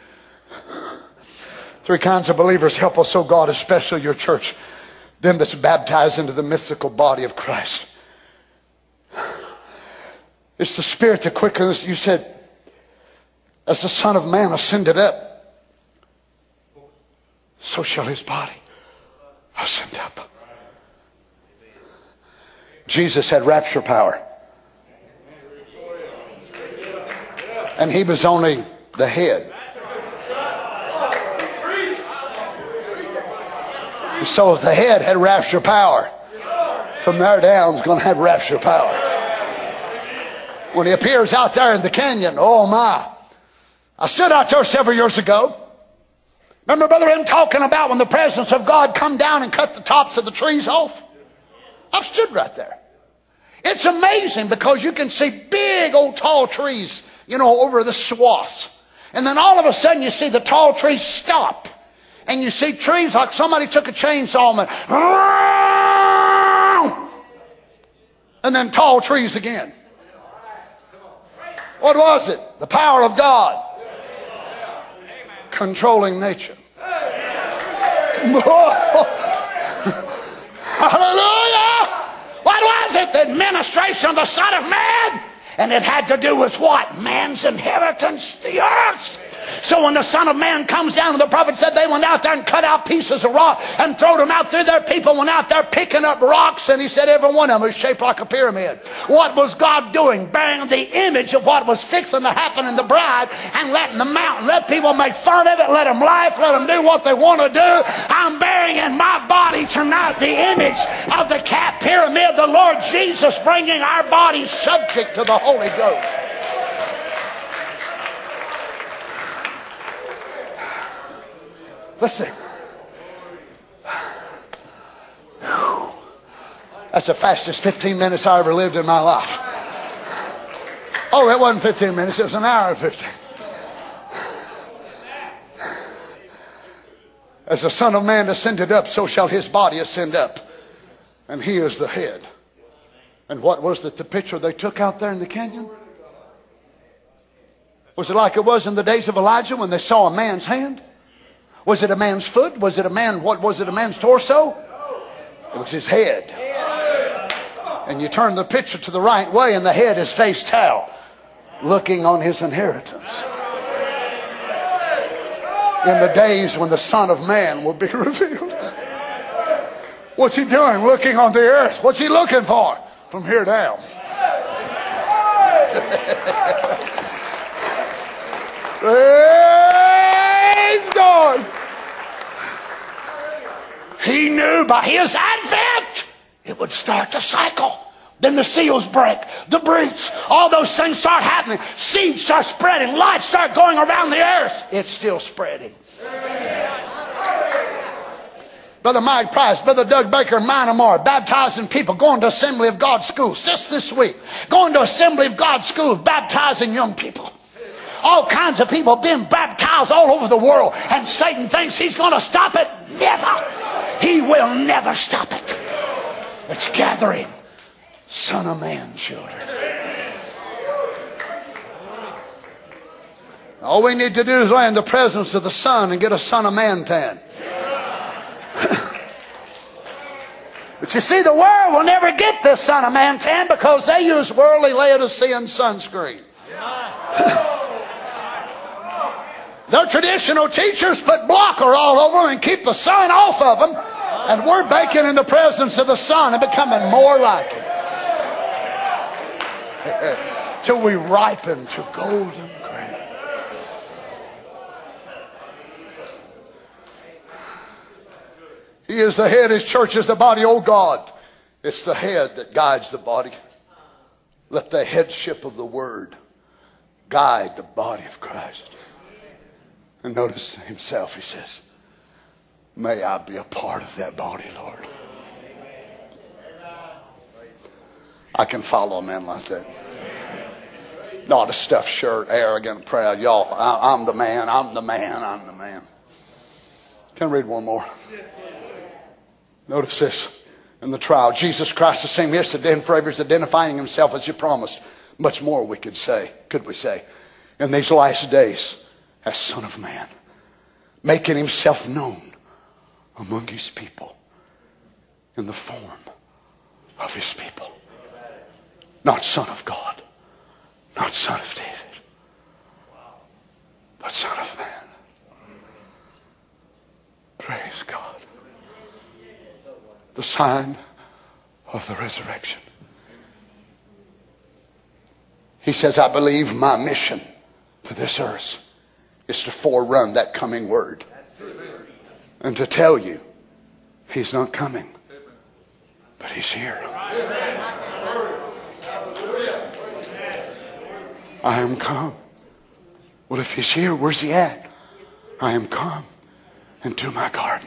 3 kinds of believers help us, oh God, especially your church. Them that's baptized into the mystical body of Christ. It's the Spirit that quickens. You said, as the Son of Man ascended up, so shall his body ascend up. Jesus had rapture power. And he was only the head. So if the head had rapture power, from there down is going to have rapture power. When he appears out there in the canyon, oh my. I stood out there several years ago. Remember Brother M talking about when the presence of God come down and cut the tops of the trees off? I've stood right there. It's amazing because you can see big old tall trees, you know, over the swaths. And then all of a sudden you see the tall trees stop. And you see trees like somebody took a chainsaw and then tall trees again. What was it? The power of God controlling nature. Hallelujah! What was it? The administration of the Son of Man. And it had to do with what? Man's inheritance, the earth. So when the Son of Man comes down, the prophet said they went out there and cut out pieces of rock and threw them out through their people, went out there picking up rocks, and he said every one of them was shaped like a pyramid. What was God doing? Bearing the image of what was fixing to happen in the bride and letting them out and let people make fun of it, let them laugh, let them do what they want to do. I'm bearing in my body tonight the image of the cat pyramid, the Lord Jesus, bringing our bodies subject to the Holy Ghost. Listen. That's the fastest 15 minutes I ever lived in my life. Oh, it wasn't 15 minutes. It was an hour and 15. As the Son of Man ascended up, so shall his body ascend up. And he is the head. And what was it, the picture they took out there in the canyon? Was it like it was in the days of Elijah when they saw a man's hand? Was it a man's foot? Was it a man? What was it? A man's torso? It was his head. And you turn the picture to the right way, and the head is faced how? Looking on his inheritance. In the days when the Son of Man will be revealed. What's he doing? Looking on the earth. What's he looking for? From here down. Praise God. He knew by his advent it would start the cycle. Then the seals break, the breach, all those things start happening. Seeds start spreading, lights start going around the earth. It's still spreading. Brother Mike Price, Brother Doug Baker, Minor Moore, baptizing people, going to Assembly of God schools just this week. Going to Assembly of God schools, baptizing young people. All kinds of people being baptized all over the world. And Satan thinks he's going to stop it. Never. He will never stop it. It's gathering Son of Man children. All we need to do is lay in the presence of the Son and get a Son of Man tan. But you see, the world will never get this Son of Man tan because they use worldly Laodicean sunscreen. Their traditional teachers put blocker all over them and keep the sun off of them. And we're baking in the presence of the Son and becoming more like Him. Till we ripen to golden grain. He is the head. His church is the body. Oh God, it's the head that guides the body. Let the headship of the Word guide the body of Christ. And notice himself, he says, may I be a part of that body, Lord. I can follow a man like that. Not a stuffed shirt, arrogant, proud. Y'all, I'm the man, I'm the man, I'm the man. Can I read one more? Notice this. In the trial, Jesus Christ the same yesterday and forever is identifying himself as he promised. Much more we could we say, in these last days as Son of Man, making himself known among his people in the form of his people. Not Son of God, not Son of David, but Son of Man. Praise God. The sign of the resurrection. He says, I believe my mission to this earth is to forerun that coming word. And to tell you, he's not coming, but he's here. I am come. Well, if he's here, where's he at? I am come into my garden.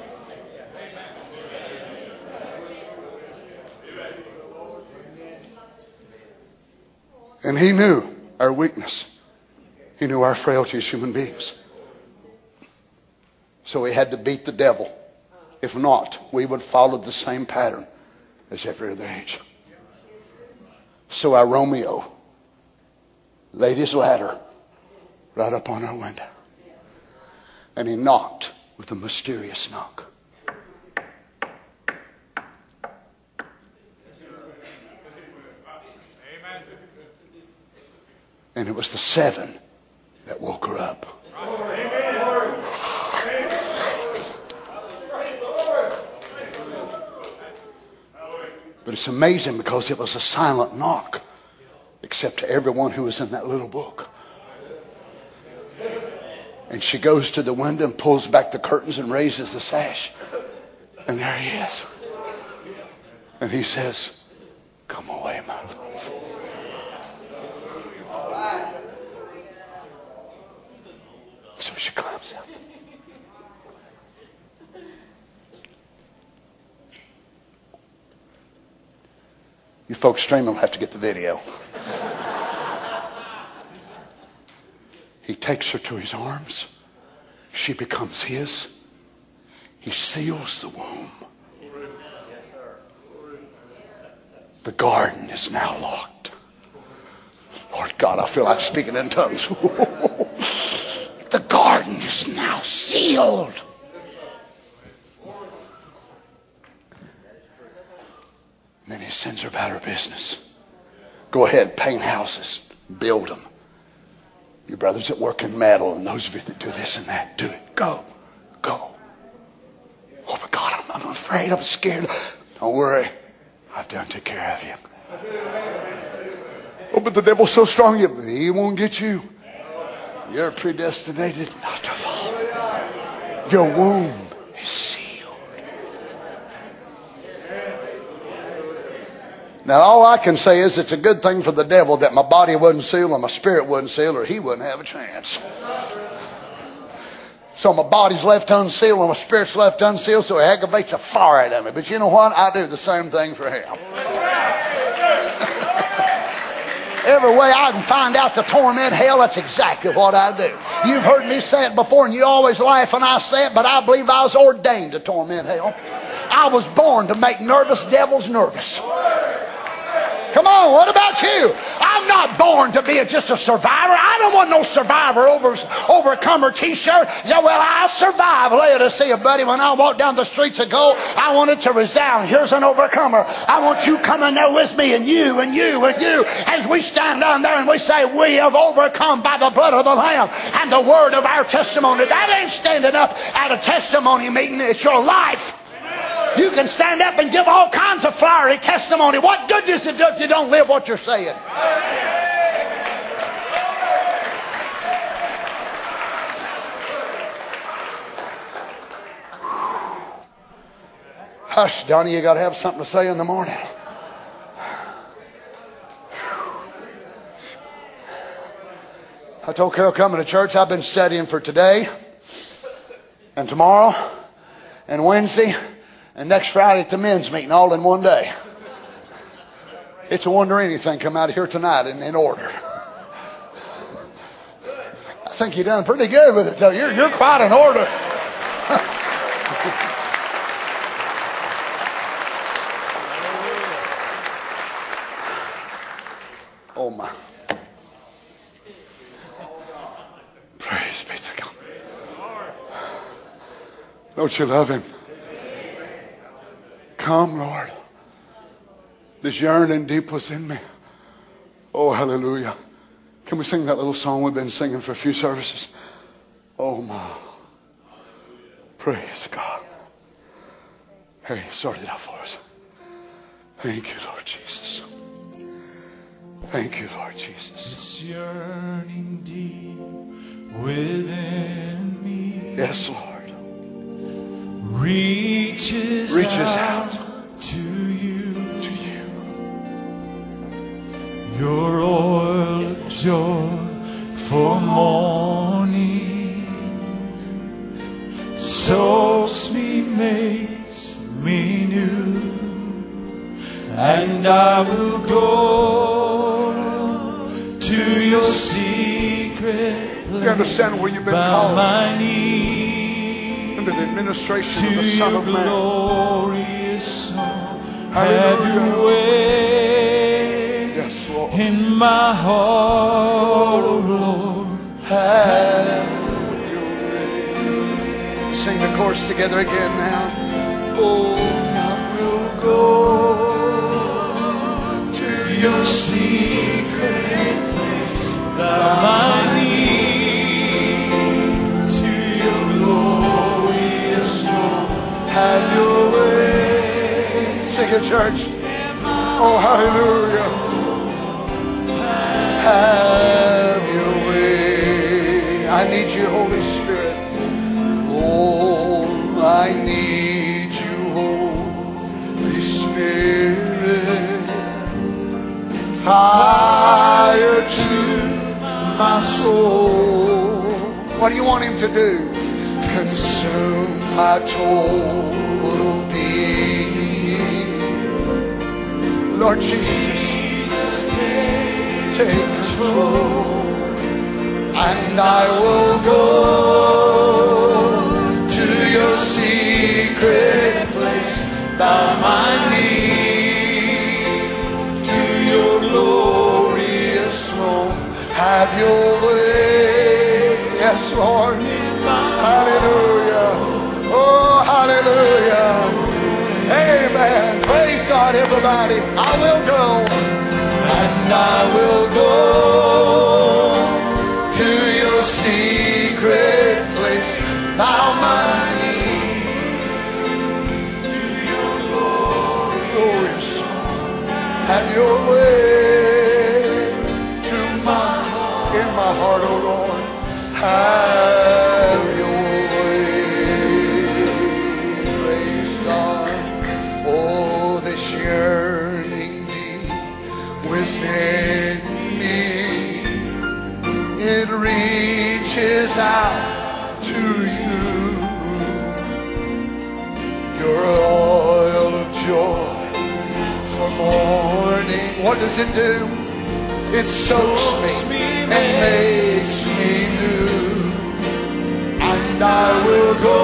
And he knew our weakness. He knew our frailty as human beings. So he had to beat the devil. If not, we would follow the same pattern as every other age. So our Romeo laid his ladder right up on our window. And he knocked with a mysterious knock. And it was the 7 that woke her up. But it's amazing because it was a silent knock, except to everyone who was in that little book. And she goes to the window and pulls back the curtains and raises the sash. And there he is. And he says, "Come away, my love." So she climbs out. You folks streaming will have to get the video. He takes her to his arms. She becomes his. He seals the womb. The garden is now locked. Lord God, I feel like speaking in tongues. The garden is now sealed. And then he sends her about her business. Go ahead, paint houses, build them. Your brothers that work in metal and those of you that do this and that, do it. Go. Oh, but God, I'm afraid, I'm scared. Don't worry. I've done took care of you. Oh, but the devil's so strong, he won't get you. You're predestinated not to fall. Your womb is sealed. Now, all I can say is it's a good thing for the devil that my body wasn't sealed or my spirit wasn't sealed, or he wouldn't have a chance. So my body's left unsealed and my spirit's left unsealed, so he aggravates the fire out of me. But you know what? I do the same thing for him. Every way I can find out to torment hell, that's exactly what I do. You've heard me say it before, and you always laugh when I say it, but I believe I was ordained to torment hell. I was born to make nervous devils nervous. Come on, what about you? I'm not born to be just a survivor. I don't want no survivor overcomer t-shirt. Yeah, well, I'll survive Laodicea, buddy. When I walked down the streets of gold, I wanted to resound. Here's an overcomer. I want you coming there with me, and you, and you, and you. As we stand down there and we say, we have overcome by the blood of the Lamb and the word of our testimony. That ain't standing up at a testimony meeting. It's your life. You can stand up and give all kinds of flowery testimony. What good does it do if you don't live what you're saying? Hush, Donnie, you got to have something to say in the morning. I told Carol coming to church, I've been studying for today and tomorrow and Wednesday and next Friday at the men's meeting, all in one day. It's a wonder anything come out of here tonight in order. I think you've done pretty good with it, though. You're quite in order. Oh, my. Praise be to God. Don't you love him? Come, Lord. This yearning deep within me. Oh, hallelujah. Can we sing that little song we've been singing for a few services? Oh, my. Praise God. Hey, sort it out for us. Thank you, Lord Jesus. Thank you, Lord Jesus. This yearning deep within me. Yes, Lord. Reaches out to you. To you. Your oil of joy for morning soaks me, makes me new, and I will go to your secret place. You understand where you've been bow called? my knees. under the administration to of the Son your of Man. glorious song. Have Hallelujah. your way Yes, Lord. in my heart, oh Lord. Have your way. Sing the chorus together again now. Oh, I will go to your secret place. Thou my need to your glorious throne. Have your way. Sing it, church. Oh, hallelujah. Have your way. I need you, Holy Spirit. Oh, I need you, Holy Spirit. Fire to my soul. What do you want him to do? Consume my total being. Lord Jesus, take control. And I will go to your secret place, bow my knees to your glorious throne. Have your way. Yes, Lord. Hallelujah. Oh, hallelujah. Amen. Praise God, everybody. I will go. And I will go to your secret place. Bow my knees to your glorious. Have your way to in my heart, oh Lord. Have your way. Praise God. Oh, this yearning deep within me, it reaches out to you. Your oil of joy for mourning. What does it do? It soaks me and makes me new. And I will go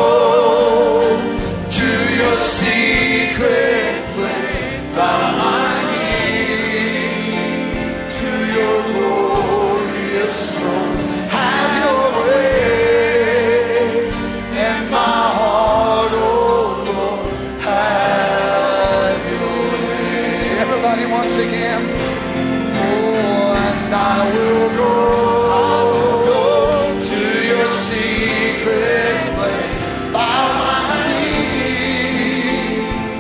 to your secret place, bow my knee to your glorious throne. Have your way in my heart, oh Lord. Have your way. Everybody once again. Oh, and I will go to your secret place, bow my knee,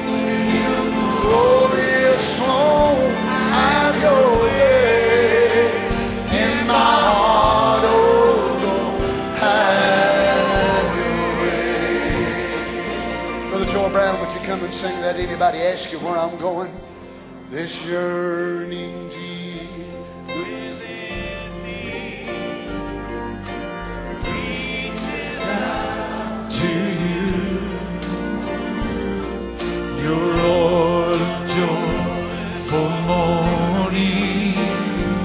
glorious throne. Have your way in my heart, oh Lord. Have your way. Brother Joel Brown, would you come and sing that? Anybody ask you where I'm going? This yearning deep within me reaches out To you, your oil of joy for mourning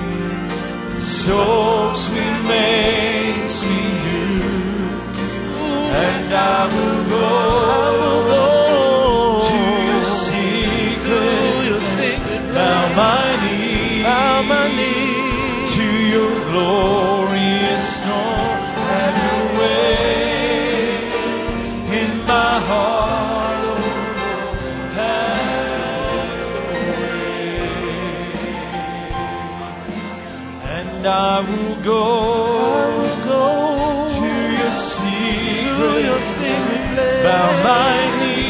soaks me, makes me new, and I will go to your secret place, bow my knees to your glorious throne. Have your way in my heart, oh Lord. Have your way. And I will go to your secret place, bow my knees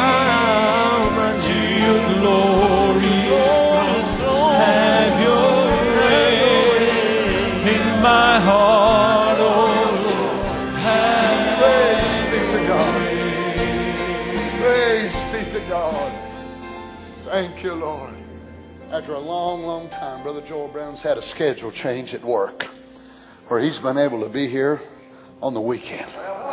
to your glorious throne. Have your way in my heart, oh Lord. Praise be to God. Praise be to God. Thank you, Lord. After a long, long time, Brother Joel Brown's had a schedule change at work where he's been able to be here on the weekend.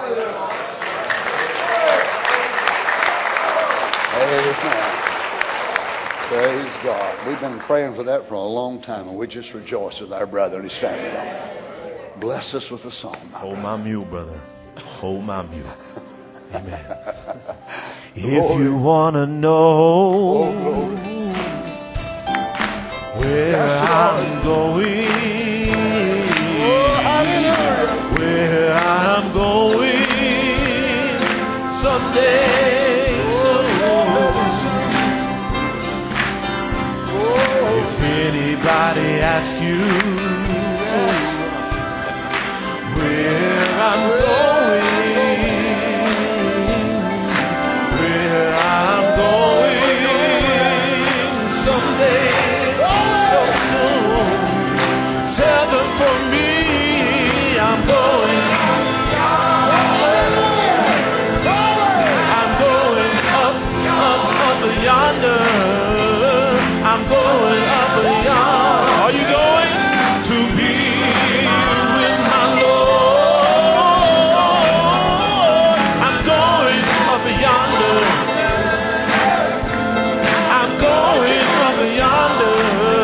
Amen. Praise God. We've been praying for that for a long time, and we just rejoice with our brother and his family. Bless us with a song. Oh, my mule, brother. hold my mule. Amen. If you want to know where I'm going, where I'm going someday, if anybody asks you where I'm going, where I'm going someday, so soon, tell them for me I'm going, I'm going up, up, up yonder, I'm going up yonder. Are you going to be with my Lord? I'm going up yonder, I'm going up yonder,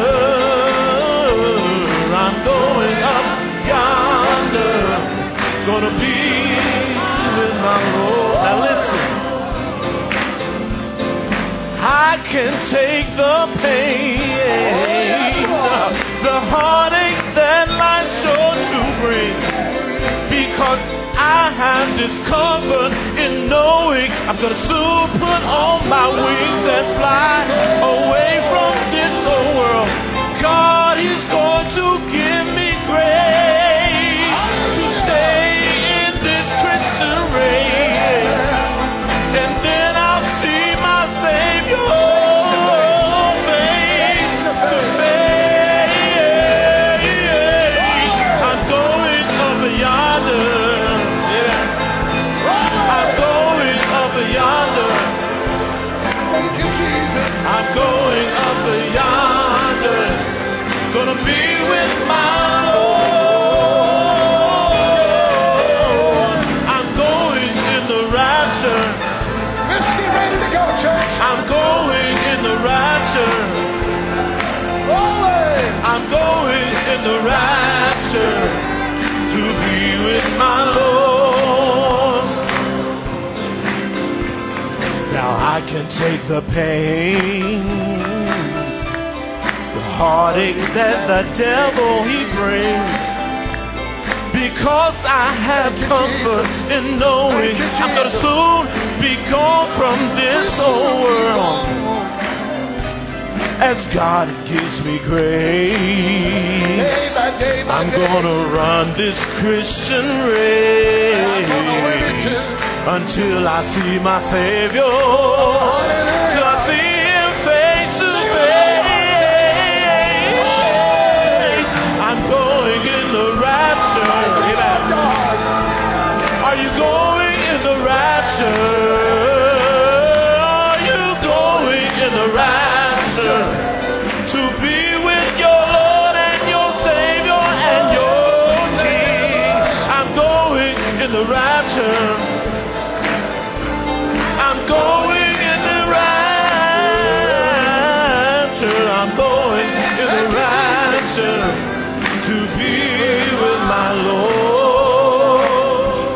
I'm going up yonder, gonna be with my Lord. Now listen, I can take the pain, the heartache that life's sure to bring, because I have this comfort in knowing I'm gonna soon put on my wings and fly away from this old world. God is going to give me grace to stay in this Christian race, and then I'll see my Savior face to face. I'm going up yonder, I'm going up yonder, I'm going up yonder, gonna be with my Lord. I'm going in the rapture. Let's get ready to go, church. I'm going in the rapture. I'm going in the rapture to be with my Lord. Now I can take the pain, the heartache that the devil he brings, because I have comfort in knowing I'm gonna soon be gone from this old world. As God gives me grace, I'm gonna run this Christian race until I see my Savior, till I see Him face to face. I'm going in the rapture. Are you going in the rapture? Are you going in the rapture to be with your Lord and your Savior and your King? I'm going in the rapture. I'm going in the rapture. I'm going in the rapture to be with my Lord.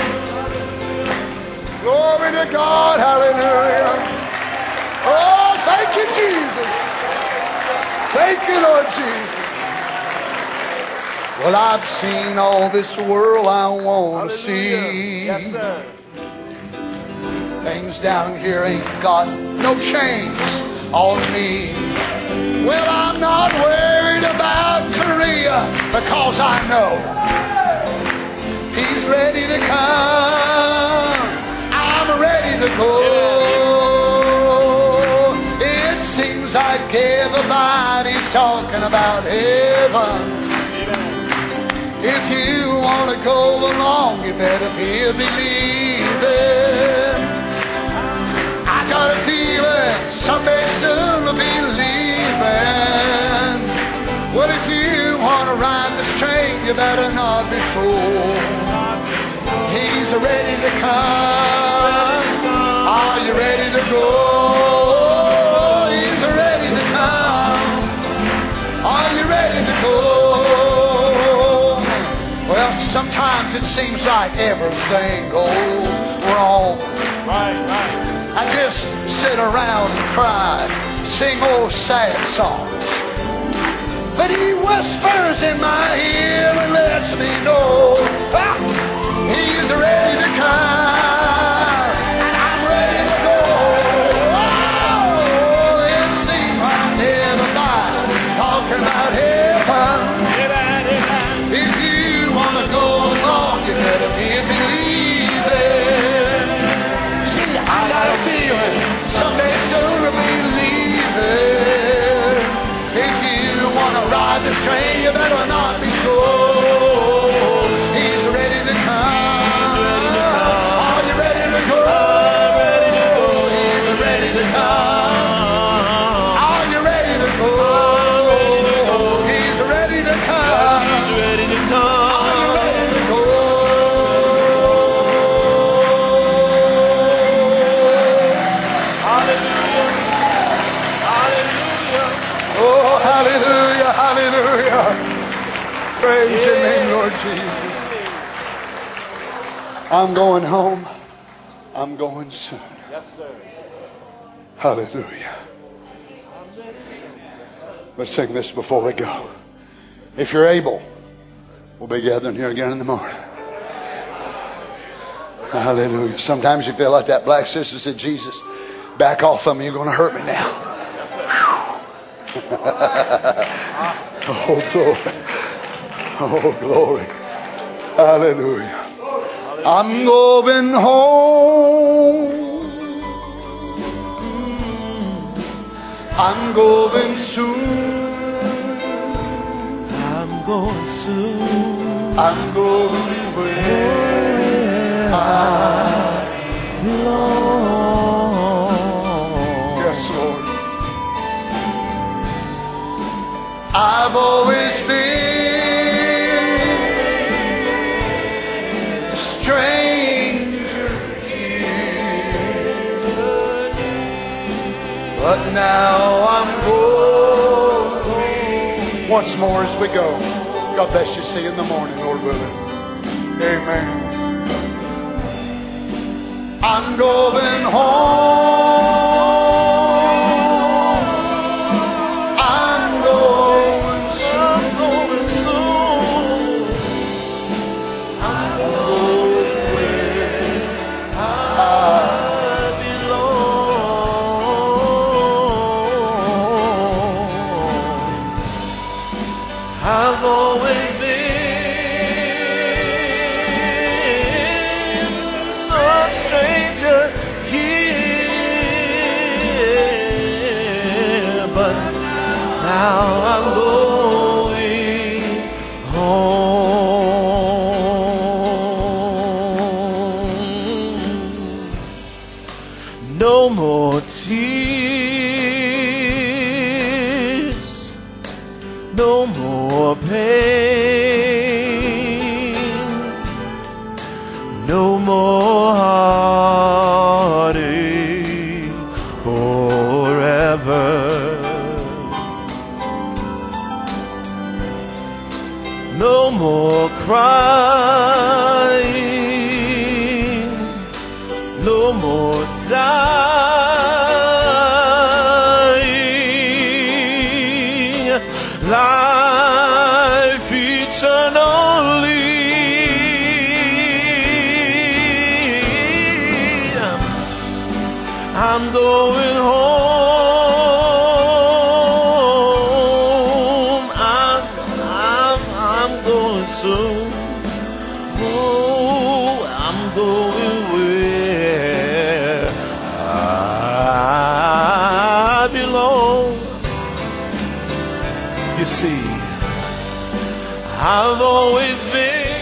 Glory to God, hallelujah. Oh, thank you, Jesus. Thank you, Lord Jesus. Well, I've seen all this world I want to see. Yes, sir. Things down here ain't got no chains on me. Well, I'm not worried about Korea, because I know He's ready to come. I'm ready to go. It seems like everybody's talking about heaven. If you want to go along, you better be believing. I got a feeling someday soon we'll be leaving. Well, if you want to ride this train, you better not be fooled. He's ready to come. Are you ready to go? He's ready to come. Are you ready to go? Well, Sometimes it seems like everything goes wrong. Right. I just sit around and cry, sing old sad songs. But He whispers in my ear and lets me know He's ready to come, and I'm ready to go. Oh, it seems like everybody talking about heaven. If you want to go along, you better be believing. You see, I got a feeling someday soon we'll be leaving. If you want to ride this train, you better not be sure. He's ready to come. Are you ready to go? He's ready to come. Are you ready to go? He's ready to come. He's ready to come. Are you ready to go? Hallelujah. Hallelujah. Oh, hallelujah, hallelujah. Praise your name, Lord Jesus. I'm going home. I'm going soon. Yes, sir. Hallelujah. Let's sing this before we go. If you're able, we'll be gathering here again in the morning. Hallelujah. Sometimes you feel like that black sister said, Jesus, back off of me. You're going to hurt me now. Oh, glory. Oh, glory. Hallelujah. I'm going home. I'm going soon. I'm going soon. I'm going where I belong. Yes, Lord. I've always been a stranger here, but now I'm going. Once more as we go. God bless you. See you in the morning, Lord willing. Amen. I'm going home. I'm going soon. I'm going where I belong. I've always been a stranger here, but now I'm going home. No more tears, no more pain, no more heartache forever. No more crying, no more dying. Life eternally. I'm going home. I'm going soon. Oh, I'm going where I belong. You see, I've always been